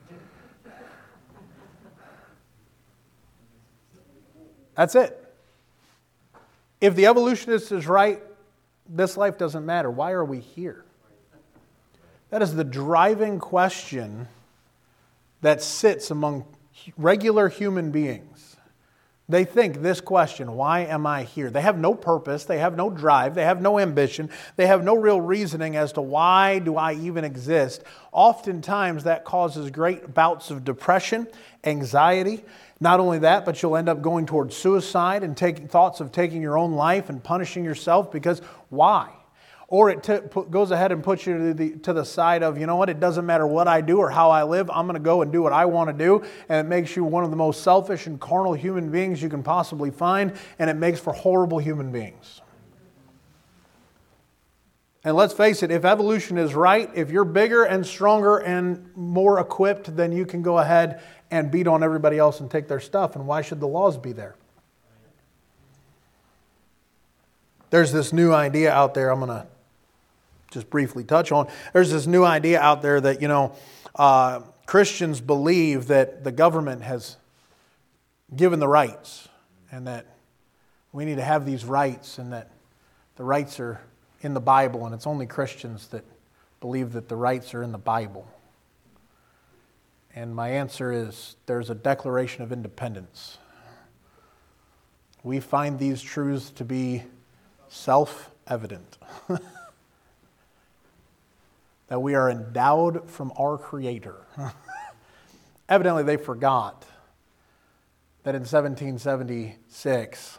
That's it. If the evolutionist is right, this life doesn't matter. Why are we here? That is the driving question that sits among regular human beings. They think this question, why am I here? They have no purpose, they have no drive, they have no ambition, they have no real reasoning as to why do I even exist. Oftentimes that causes great bouts of depression, anxiety. Not only that, but you'll end up going towards suicide and taking thoughts of taking your own life and punishing yourself because why? Or it t- put, goes ahead and puts you to the, to the side of, you know what, it doesn't matter what I do or how I live, I'm going to go and do what I want to do. And it makes you one of the most selfish and carnal human beings you can possibly find. And it makes for horrible human beings. And let's face it, if evolution is right, if you're bigger and stronger and more equipped, then you can go ahead and beat on everybody else and take their stuff. And why should the laws be there? There's this new idea out there I'm going to just briefly touch on. There's this new idea out there that, you know, uh, Christians believe that the government has given the rights and that we need to have these rights and that the rights are in the Bible, and it's only Christians that believe that the rights are in the Bible. And my answer is there's a Declaration of Independence. We find these truths to be self-evident. That we are endowed from our Creator. Evidently they forgot that in seventeen seventy-six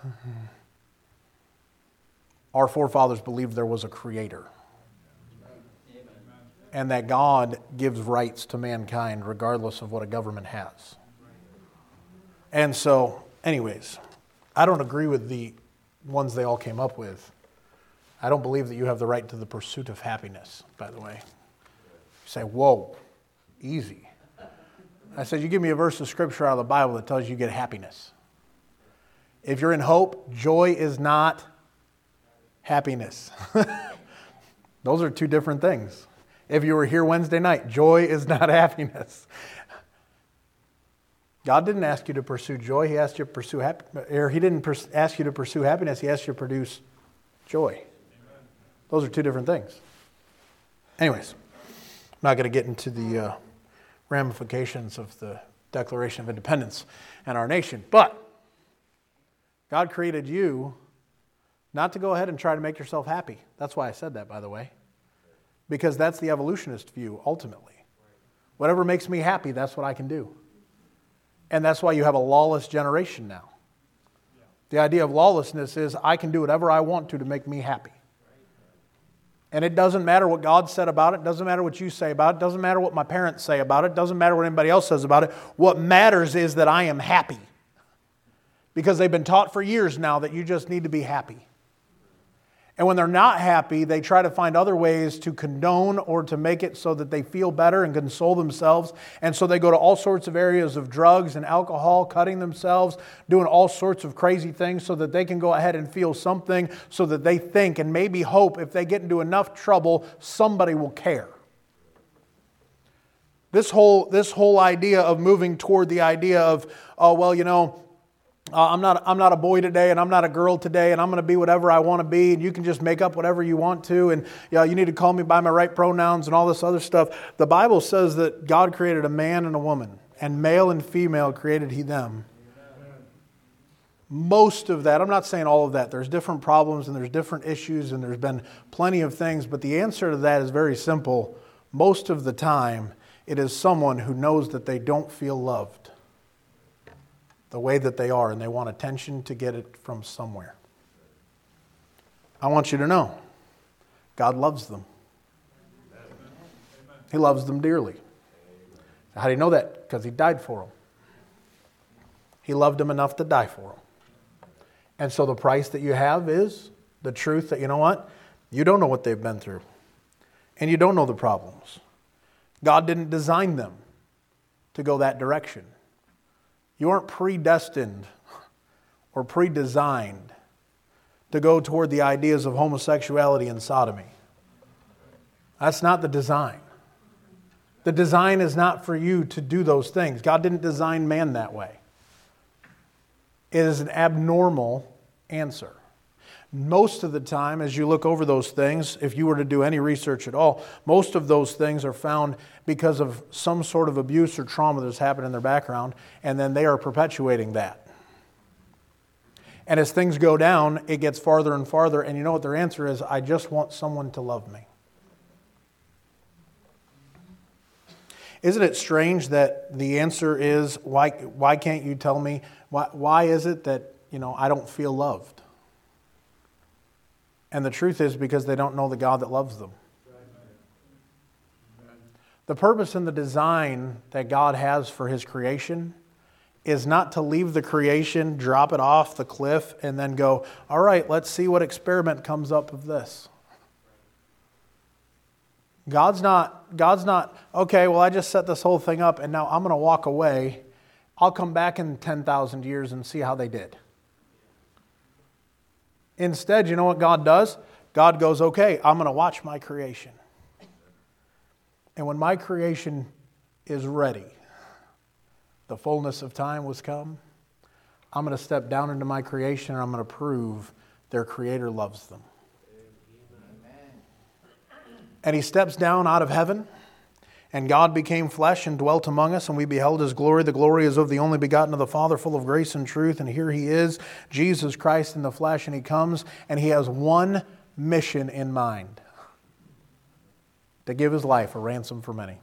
our forefathers believed there was a Creator. And that God gives rights to mankind regardless of what a government has. And so, anyways, I don't agree with the ones they all came up with. I don't believe that you have the right to the pursuit of happiness, by the way. You say, whoa, easy. I said, you give me a verse of Scripture out of the Bible that tells you you get happiness. If you're in hope, joy is not happiness. Those are two different things. If you were here Wednesday night, joy is not happiness. God didn't ask you to pursue joy. He asked you to pursue happiness. Or He didn't pers- ask you to pursue happiness. He asked you to produce joy. Amen. Those are two different things. Anyways, I'm not going to get into the uh, ramifications of the Declaration of Independence and our nation. But God created you not to go ahead and try to make yourself happy. That's why I said that, by the way. Because that's the evolutionist view, ultimately. Whatever makes me happy, that's what I can do. And that's why you have a lawless generation now. The idea of lawlessness is I can do whatever I want to to make me happy. And it doesn't matter what God said about it. It doesn't matter what you say about it. It doesn't matter what my parents say about it. It doesn't matter what anybody else says about it. What matters is that I am happy. Because they've been taught for years now that you just need to be happy. And when they're not happy, they try to find other ways to condone or to make it so that they feel better and console themselves. And so they go to all sorts of areas of drugs and alcohol, cutting themselves, doing all sorts of crazy things so that they can go ahead and feel something, so that they think and maybe hope if they get into enough trouble, somebody will care. This whole, this whole idea of moving toward the idea of, oh, well, you know, Uh, I'm not I'm not a boy today, and I'm not a girl today, and I'm going to be whatever I want to be, and you can just make up whatever you want to, and you know, you need to call me by my right pronouns and all this other stuff. The Bible says that God created a man and a woman, and male and female created He them. Most of that, I'm not saying all of that. There's different problems and there's different issues and there's been plenty of things, but the answer to that is very simple. Most of the time, it is someone who knows that they don't feel loved the way that they are, and they want attention to get it from somewhere. I want you to know, God loves them. He loves them dearly. How do you know that? Because He died for them. He loved them enough to die for them. And so the price that you have is the truth that, you know what? You don't know what they've been through. And you don't know the problems. God didn't design them to go that direction. You aren't predestined or pre-designed to go toward the ideas of homosexuality and sodomy. That's not the design. The design is not for you to do those things. God didn't design man that way. It is an abnormal answer. Most of the time, as you look over those things, if you were to do any research at all, most of those things are found because of some sort of abuse or trauma that's happened in their background, and then they are perpetuating that. And as things go down, it gets farther and farther, and you know what their answer is? I just want someone to love me. Isn't it strange that the answer is, why, why can't you tell me, why, why is it that, you know, I don't feel loved? And the truth is because they don't know the God that loves them. The purpose and the design that God has for His creation is not to leave the creation, drop it off the cliff, and then go, all right, let's see what experiment comes up of this. God's not, God's not, okay, well, I just set this whole thing up, and now I'm going to walk away. I'll come back in ten thousand years and see how they did. Instead, you know what God does? God goes, okay, I'm going to watch my creation. And when my creation is ready, the fullness of time was come, I'm going to step down into my creation and I'm going to prove their Creator loves them. Amen. And He steps down out of heaven, and God became flesh and dwelt among us, and we beheld His glory. The glory is of the only begotten of the Father, full of grace and truth. And here He is, Jesus Christ in the flesh, and He comes, and He has one mission in mind: to give His life a ransom for many.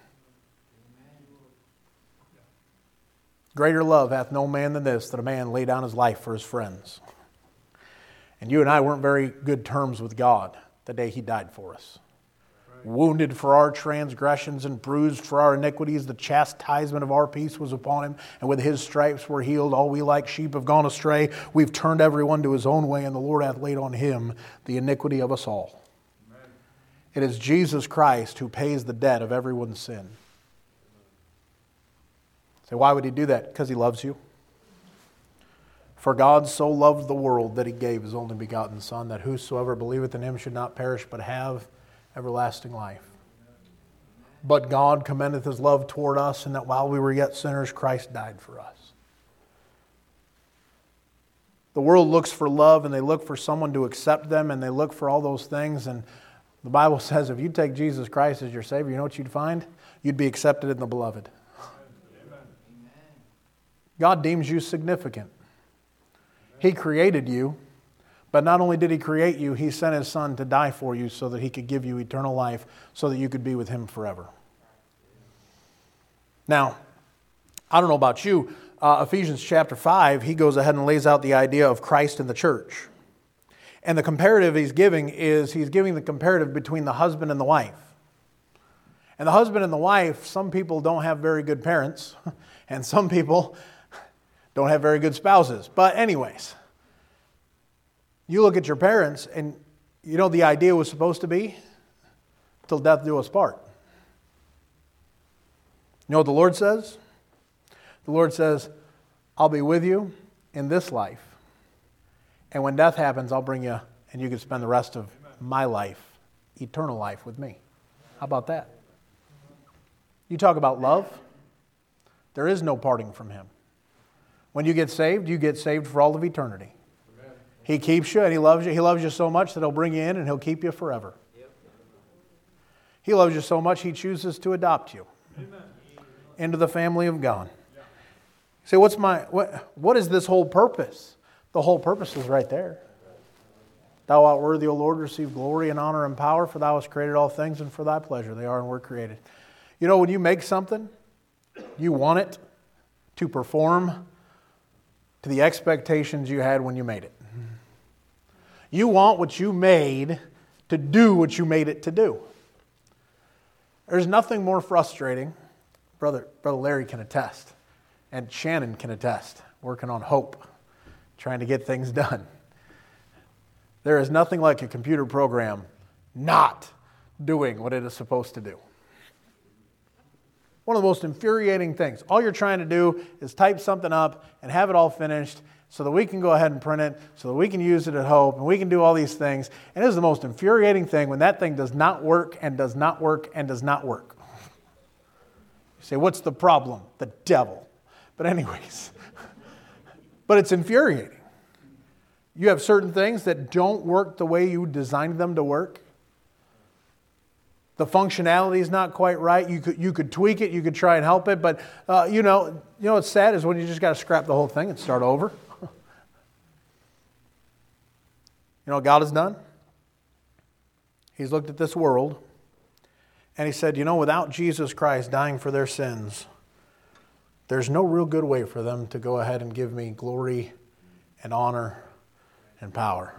Greater love hath no man than this, that a man lay down his life for his friends. And you and I weren't very good terms with God the day He died for us. Wounded for our transgressions and bruised for our iniquities, the chastisement of our peace was upon Him, and with His stripes we're healed. All we like sheep have gone astray. We've turned everyone to his own way, and the Lord hath laid on Him the iniquity of us all. Amen. It is Jesus Christ who pays the debt of everyone's sin. So why would He do that? Because He loves you. For God so loved the world that He gave His only begotten Son, that whosoever believeth in Him should not perish but have everlasting life. But God commendeth His love toward us, and that while we were yet sinners, Christ died for us. The world looks for love, and they look for someone to accept them, and they look for all those things. And the Bible says if you take Jesus Christ as your Savior, you know what you'd find? You'd be accepted in the Beloved. Amen. God deems you significant. He created you. But not only did He create you, He sent His Son to die for you so that He could give you eternal life, so that you could be with Him forever. Now, I don't know about you, uh, Ephesians chapter five, he goes ahead and lays out the idea of Christ and the church. And the comparative he's giving is, he's giving the comparative between the husband and the wife. And the husband and the wife, some people don't have very good parents, and some people don't have very good spouses. But anyways, you look at your parents, and You know, the idea was supposed to be, till death do us part. You know what the Lord says? The Lord says, I'll be with you in this life. And when death happens, I'll bring you, and you can spend the rest of my life, eternal life, with me. How about that? You talk about love. There is no parting from Him. When you get saved, you get saved for all of eternity. Amen. He keeps you and He loves you. He loves you so much that He'll bring you in and He'll keep you forever. Yep. He loves you so much He chooses to adopt you. Amen. Into the family of God. Yeah. Say, what's my what? What is this whole purpose? The whole purpose is right there. Thou art worthy, O Lord, to receive glory and honor and power, for Thou hast created all things, and for Thy pleasure they are and were created. You know, when you make something, you want it to perform to the expectations you had when you made it. You want what you made to do what you made it to do. There's nothing more frustrating. Brother, Brother Larry can attest, and Shannon can attest, working on Hope, trying to get things done. There is nothing like a computer program not doing what it is supposed to do. One of the most infuriating things. All you're trying to do is type something up and have it all finished so that we can go ahead and print it, so that we can use it at Hope, and we can do all these things. And it is the most infuriating thing when that thing does not work and does not work and does not work. You say, what's the problem? The devil. But anyways, but it's infuriating. You have certain things that don't work the way you designed them to work. The functionality is not quite right. You could you could tweak it. You could try and help it. But, uh, you know, you know what's sad is when you just got to scrap the whole thing and start over. You know what God has done? He's looked at this world and He said, you know, without Jesus Christ dying for their sins, there's no real good way for them to go ahead and give me glory and honor and power.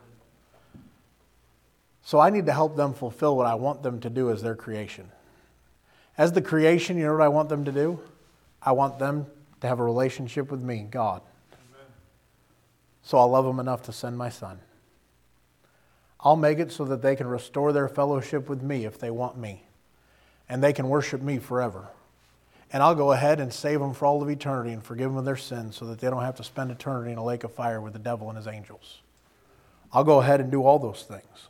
So I need to help them fulfill what I want them to do as their creation. As the creation, you know what I want them to do? I want them to have a relationship with me, God. Amen. So I'll love them enough to send my Son. I'll make it so that they can restore their fellowship with me if they want me. And they can worship me forever. And I'll go ahead and save them for all of eternity and forgive them of their sins so that they don't have to spend eternity in a lake of fire with the devil and his angels. I'll go ahead and do all those things.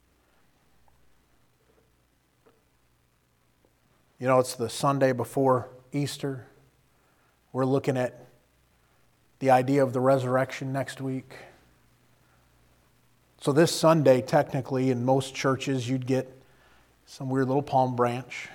You know, it's the Sunday before Easter. We're looking at the idea of the resurrection next week. So this Sunday, technically, in most churches, you'd get some weird little palm branch.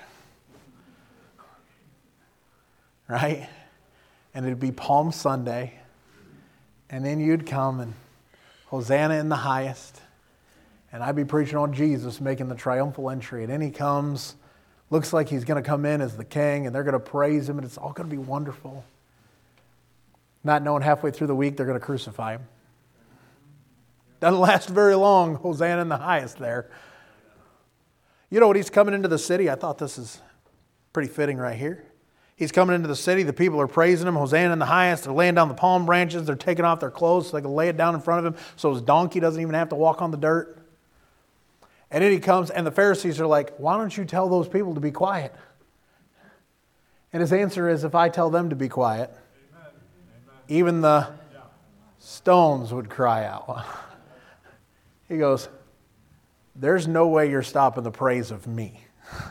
Right? And it'd be Palm Sunday. And then you'd come and Hosanna in the highest. And I'd be preaching on Jesus making the triumphal entry. And then He comes... Looks like He's going to come in as the King, and they're going to praise Him, and it's all going to be wonderful. Not knowing halfway through the week they're going to crucify Him. Doesn't last very long, Hosanna in the highest there. You know what? He's coming into the city. I thought this is pretty fitting right here. He's coming into the city. The people are praising Him, Hosanna in the highest. They're laying down the palm branches. They're taking off their clothes so they can lay it down in front of Him so His donkey doesn't even have to walk on the dirt. And then He comes, and the Pharisees are like, why don't you tell those people to be quiet? And His answer is, if I tell them to be quiet, Amen. Amen. Even the yeah. stones would cry out. He goes, there's no way you're stopping the praise of me.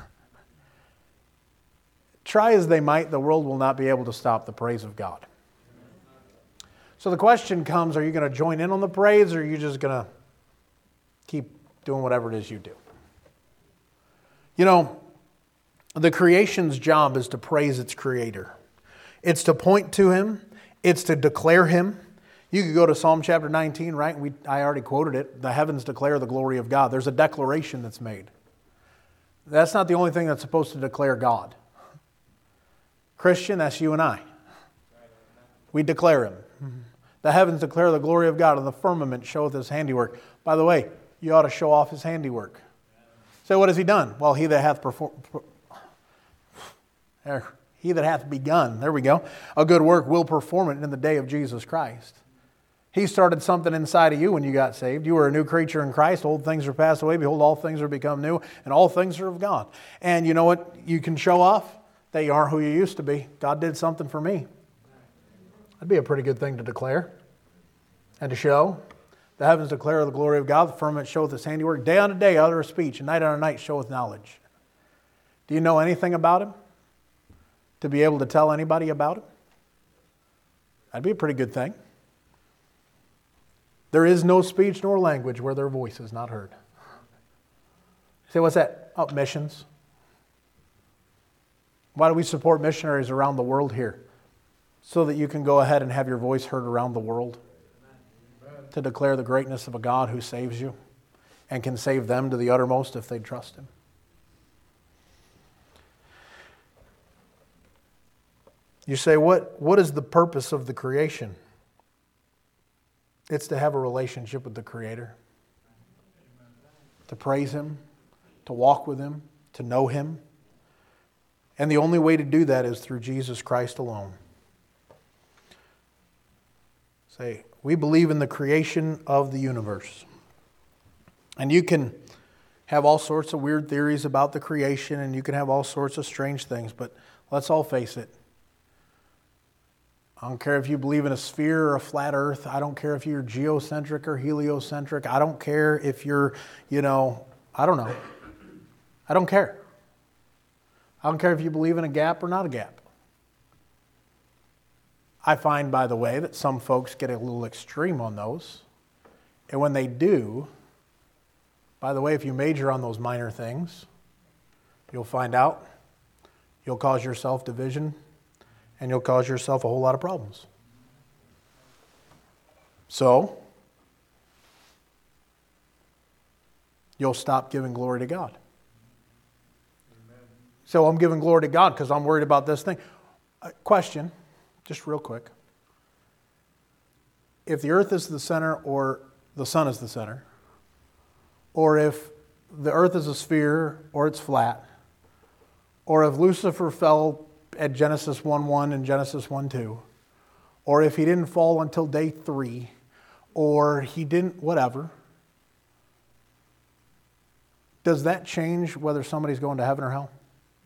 Try as they might, the world will not be able to stop the praise of God. So the question comes, are you going to join in on the praise, or are you just going to keep doing whatever it is you do? You know, the creation's job is to praise its Creator. It's to point to Him. It's to declare Him. You could go to Psalm chapter nineteen, right? We, I already quoted it. The heavens declare the glory of God. There's a declaration that's made. That's not the only thing that's supposed to declare God. Christian, that's you and I. We declare Him. The heavens declare the glory of God, and the firmament showeth His handiwork. By the way, you ought to show off His handiwork. So what has He done? Well, he that hath performed, he that hath begun, there we go, a good work will perform it in the day of Jesus Christ. He started something inside of you when you got saved. You were a new creature in Christ. Old things are passed away. Behold, all things are become new, and all things are of God. And you know what? You can show off that you aren't who you used to be. God did something for me. That'd be a pretty good thing to declare and to show. The heavens declare the glory of God. The firmament showeth His handiwork. Day unto day uttereth speech, and night unto night showeth knowledge. Do you know anything about Him? To be able to tell anybody about Him? That'd be a pretty good thing. There is no speech nor language where their voice is not heard. You say, what's that? Oh, missions. Why do we support missionaries around the world here? So that you can go ahead and have your voice heard around the world. Amen. To declare the greatness of a God who saves you and can save them to the uttermost if they trust Him. You say, what, what is the purpose of the creation? It's to have a relationship with the Creator. To praise Him, to walk with Him, to know Him. And the only way to do that is through Jesus Christ alone. Say, we believe in the creation of the universe. And you can have all sorts of weird theories about the creation, and you can have all sorts of strange things, but let's all face it. I don't care if you believe in a sphere or a flat earth. I don't care if you're geocentric or heliocentric. I don't care if you're, you know, I don't know. I don't care. I don't care if you believe in a gap or not a gap. I find, by the way, that some folks get a little extreme on those. And when they do, by the way, if you major on those minor things, you'll find out you'll cause yourself division. And you'll cause yourself a whole lot of problems. So, you'll stop giving glory to God. Amen. So, I'm giving glory to God because I'm worried about this thing. Uh, question, just real quick. If the earth is the center or the sun is the center, or if the earth is a sphere or it's flat, or if Lucifer fell at Genesis one one and Genesis one two, or if he didn't fall until day three, or he didn't, whatever, does that change whether somebody's going to heaven or hell?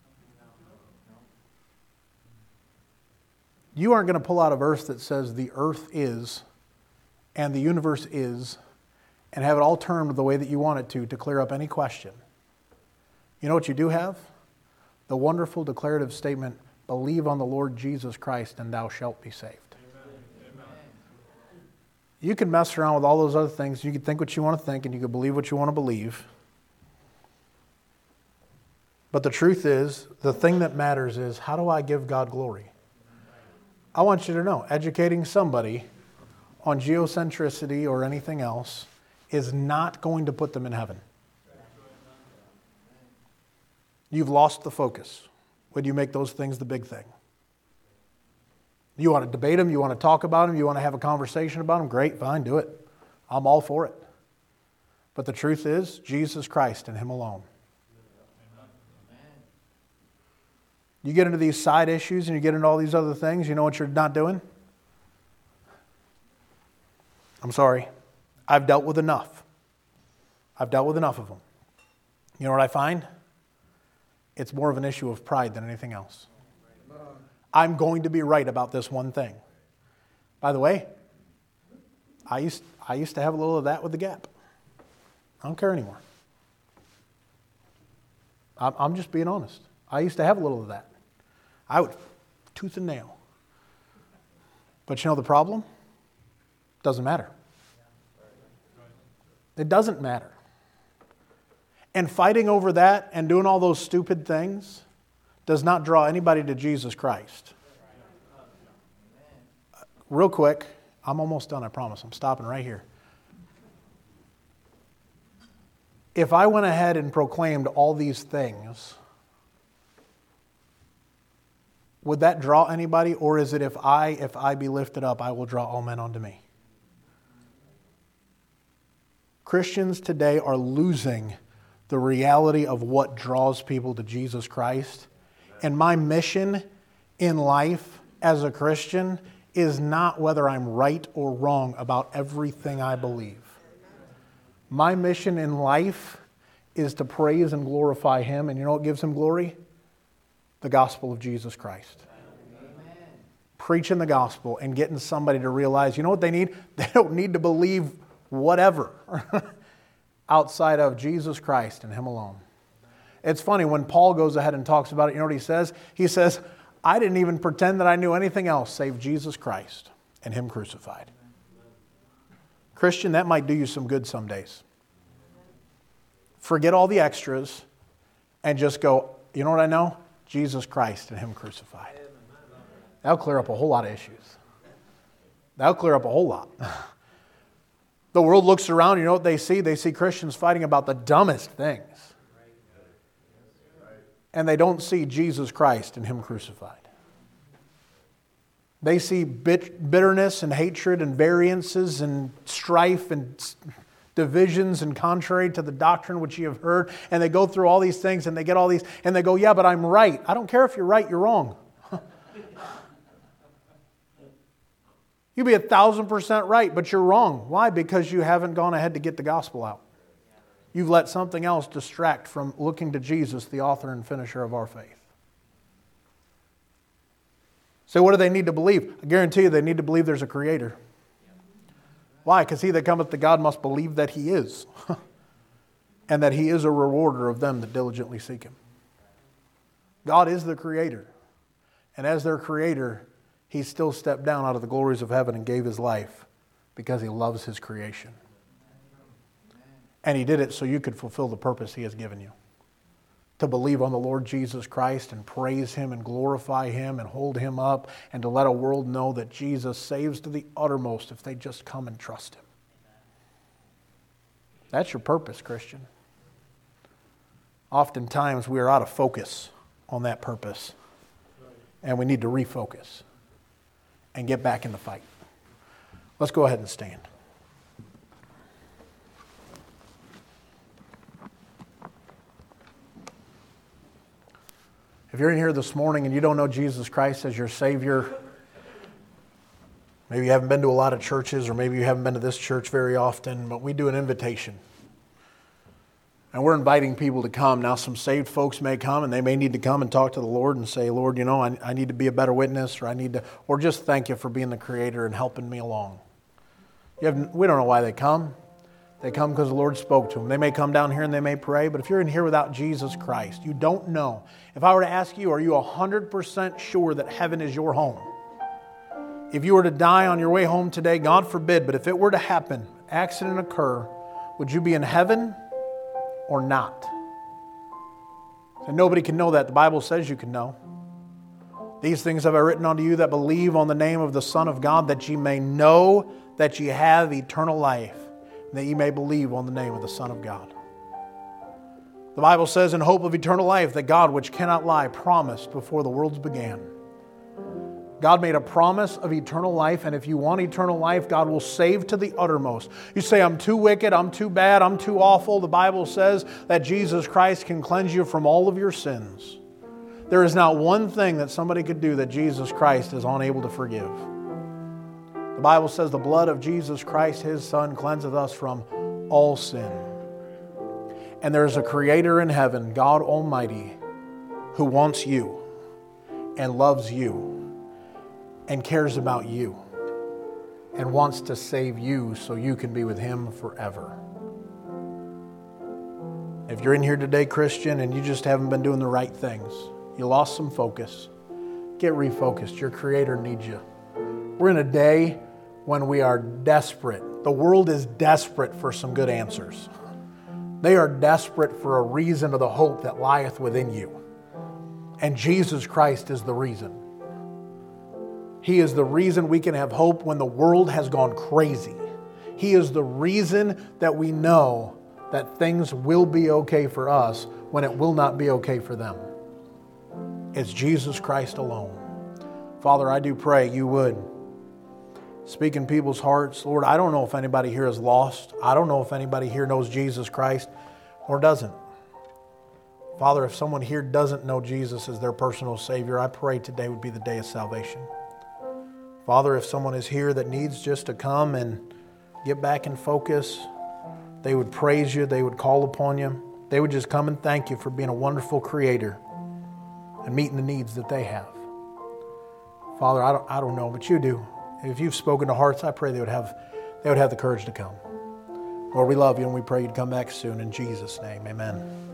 You aren't going to pull out a verse that says the earth is and the universe is and have it all termed the way that you want it to to clear up any question. You know what you do have? The wonderful declarative statement, believe on the Lord Jesus Christ and thou shalt be saved. Amen. You can mess around with all those other things. You can think what you want to think and you can believe what you want to believe. But the truth is, the thing that matters is, how do I give God glory? I want you to know, educating somebody on geocentricity or anything else is not going to put them in heaven. You've lost the focus when you make those things the big thing. You want to debate them, you want to talk about them, you want to have a conversation about them, great, fine, do it. I'm all for it. But the truth is, Jesus Christ and Him alone. You get into these side issues and you get into all these other things, you know what you're not doing? I'm sorry. I've dealt with enough. I've dealt with enough of them. You know what I find? It's more of an issue of pride than anything else. I'm going to be right about this one thing. By the way, I used, I used to have a little of that with the Gap. I don't care anymore. I'm, I'm just being honest. I used to have a little of that. I would tooth and nail. But you know the problem? Doesn't matter. It doesn't matter. And fighting over that and doing all those stupid things does not draw anybody to Jesus Christ. Real quick, I'm almost done, I promise. I'm stopping right here. If I went ahead and proclaimed all these things, would that draw anybody? Or is it if I, if I be lifted up, I will draw all men unto me? Christians today are losing the reality of what draws people to Jesus Christ. And my mission in life as a Christian is not whether I'm right or wrong about everything I believe. My mission in life is to praise and glorify Him. And you know what gives Him glory? The gospel of Jesus Christ. Amen. Preaching the gospel and getting somebody to realize, you know what they need? They don't need to believe whatever outside of Jesus Christ and Him alone. It's funny, when Paul goes ahead and talks about it, you know what he says? He says, I didn't even pretend that I knew anything else save Jesus Christ and Him crucified. Christian, that might do you some good some days. Forget all the extras and just go, you know what I know? Jesus Christ and Him crucified. That'll clear up a whole lot of issues. That'll clear up a whole lot. The world looks around, you know what they see? They see Christians fighting about the dumbest things. And they don't see Jesus Christ and Him crucified. They see bit- bitterness and hatred and variances and strife and divisions and contrary to the doctrine which you have heard. And they go through all these things and they get all these, and they go, yeah, but I'm right. I don't care if you're right, you're wrong. You'd be a thousand percent right, but you're wrong. Why? Because you haven't gone ahead to get the gospel out. You've let something else distract from looking to Jesus, the author and finisher of our faith. So what do they need to believe? I guarantee you they need to believe there's a Creator. Why? Because he that cometh to God must believe that He is. And that He is a rewarder of them that diligently seek Him. God is the Creator. And as their Creator, He still stepped down out of the glories of heaven and gave His life because He loves His creation. And He did it so you could fulfill the purpose He has given you. To believe on the Lord Jesus Christ and praise Him and glorify Him and hold Him up and to let a world know that Jesus saves to the uttermost if they just come and trust Him. That's your purpose, Christian. Oftentimes we are out of focus on that purpose. And we need to refocus and get back in the fight. Let's go ahead and stand. If you're in here this morning and you don't know Jesus Christ as your Savior, maybe you haven't been to a lot of churches or maybe you haven't been to this church very often, but we do an invitation. And we're inviting people to come. Now some saved folks may come and they may need to come and talk to the Lord and say, Lord, you know, I, I need to be a better witness or I need to, or just thank you for being the Creator and helping me along. You have, we don't know why they come. They come because the Lord spoke to them. They may come down here and they may pray, but if you're in here without Jesus Christ, you don't know. If I were to ask you, are you one hundred percent sure that heaven is your home? If you were to die on your way home today, God forbid, but if it were to happen, accident occur, would you be in heaven or not? And nobody can know that. The Bible says you can know. These things have I written unto you that believe on the name of the Son of God, that ye may know that ye have eternal life, and that ye may believe on the name of the Son of God. The Bible says, in hope of eternal life, that God, which cannot lie, promised before the worlds began. God made a promise of eternal life, and if you want eternal life, God will save to the uttermost. You say, I'm too wicked, I'm too bad, I'm too awful. The Bible says that Jesus Christ can cleanse you from all of your sins. There is not one thing that somebody could do that Jesus Christ is unable to forgive. The Bible says the blood of Jesus Christ, His Son, cleanseth us from all sin. And there is a Creator in heaven, God Almighty, who wants you and loves you and cares about you and wants to save you so you can be with Him forever. If you're in here today, Christian, and you just haven't been doing the right things, you lost some focus, get refocused. Your Creator needs you. We're in a day when we are desperate. The world is desperate for some good answers. They are desperate for a reason of the hope that lieth within you. And Jesus Christ is the reason. He is the reason we can have hope when the world has gone crazy. He is the reason that we know that things will be okay for us when it will not be okay for them. It's Jesus Christ alone. Father, I do pray you would speak in people's hearts. Lord, I don't know if anybody here is lost. I don't know if anybody here knows Jesus Christ or doesn't. Father, if someone here doesn't know Jesus as their personal Savior, I pray today would be the day of salvation. Father, if someone is here that needs just to come and get back in focus, they would praise you, they would call upon you, they would just come and thank you for being a wonderful creator and meeting the needs that they have. Father, I don't, I don't know, but you do. If you've spoken to hearts, I pray they would have, they would have the courage to come. Lord, we love you and we pray you'd come back soon. In Jesus' name, amen.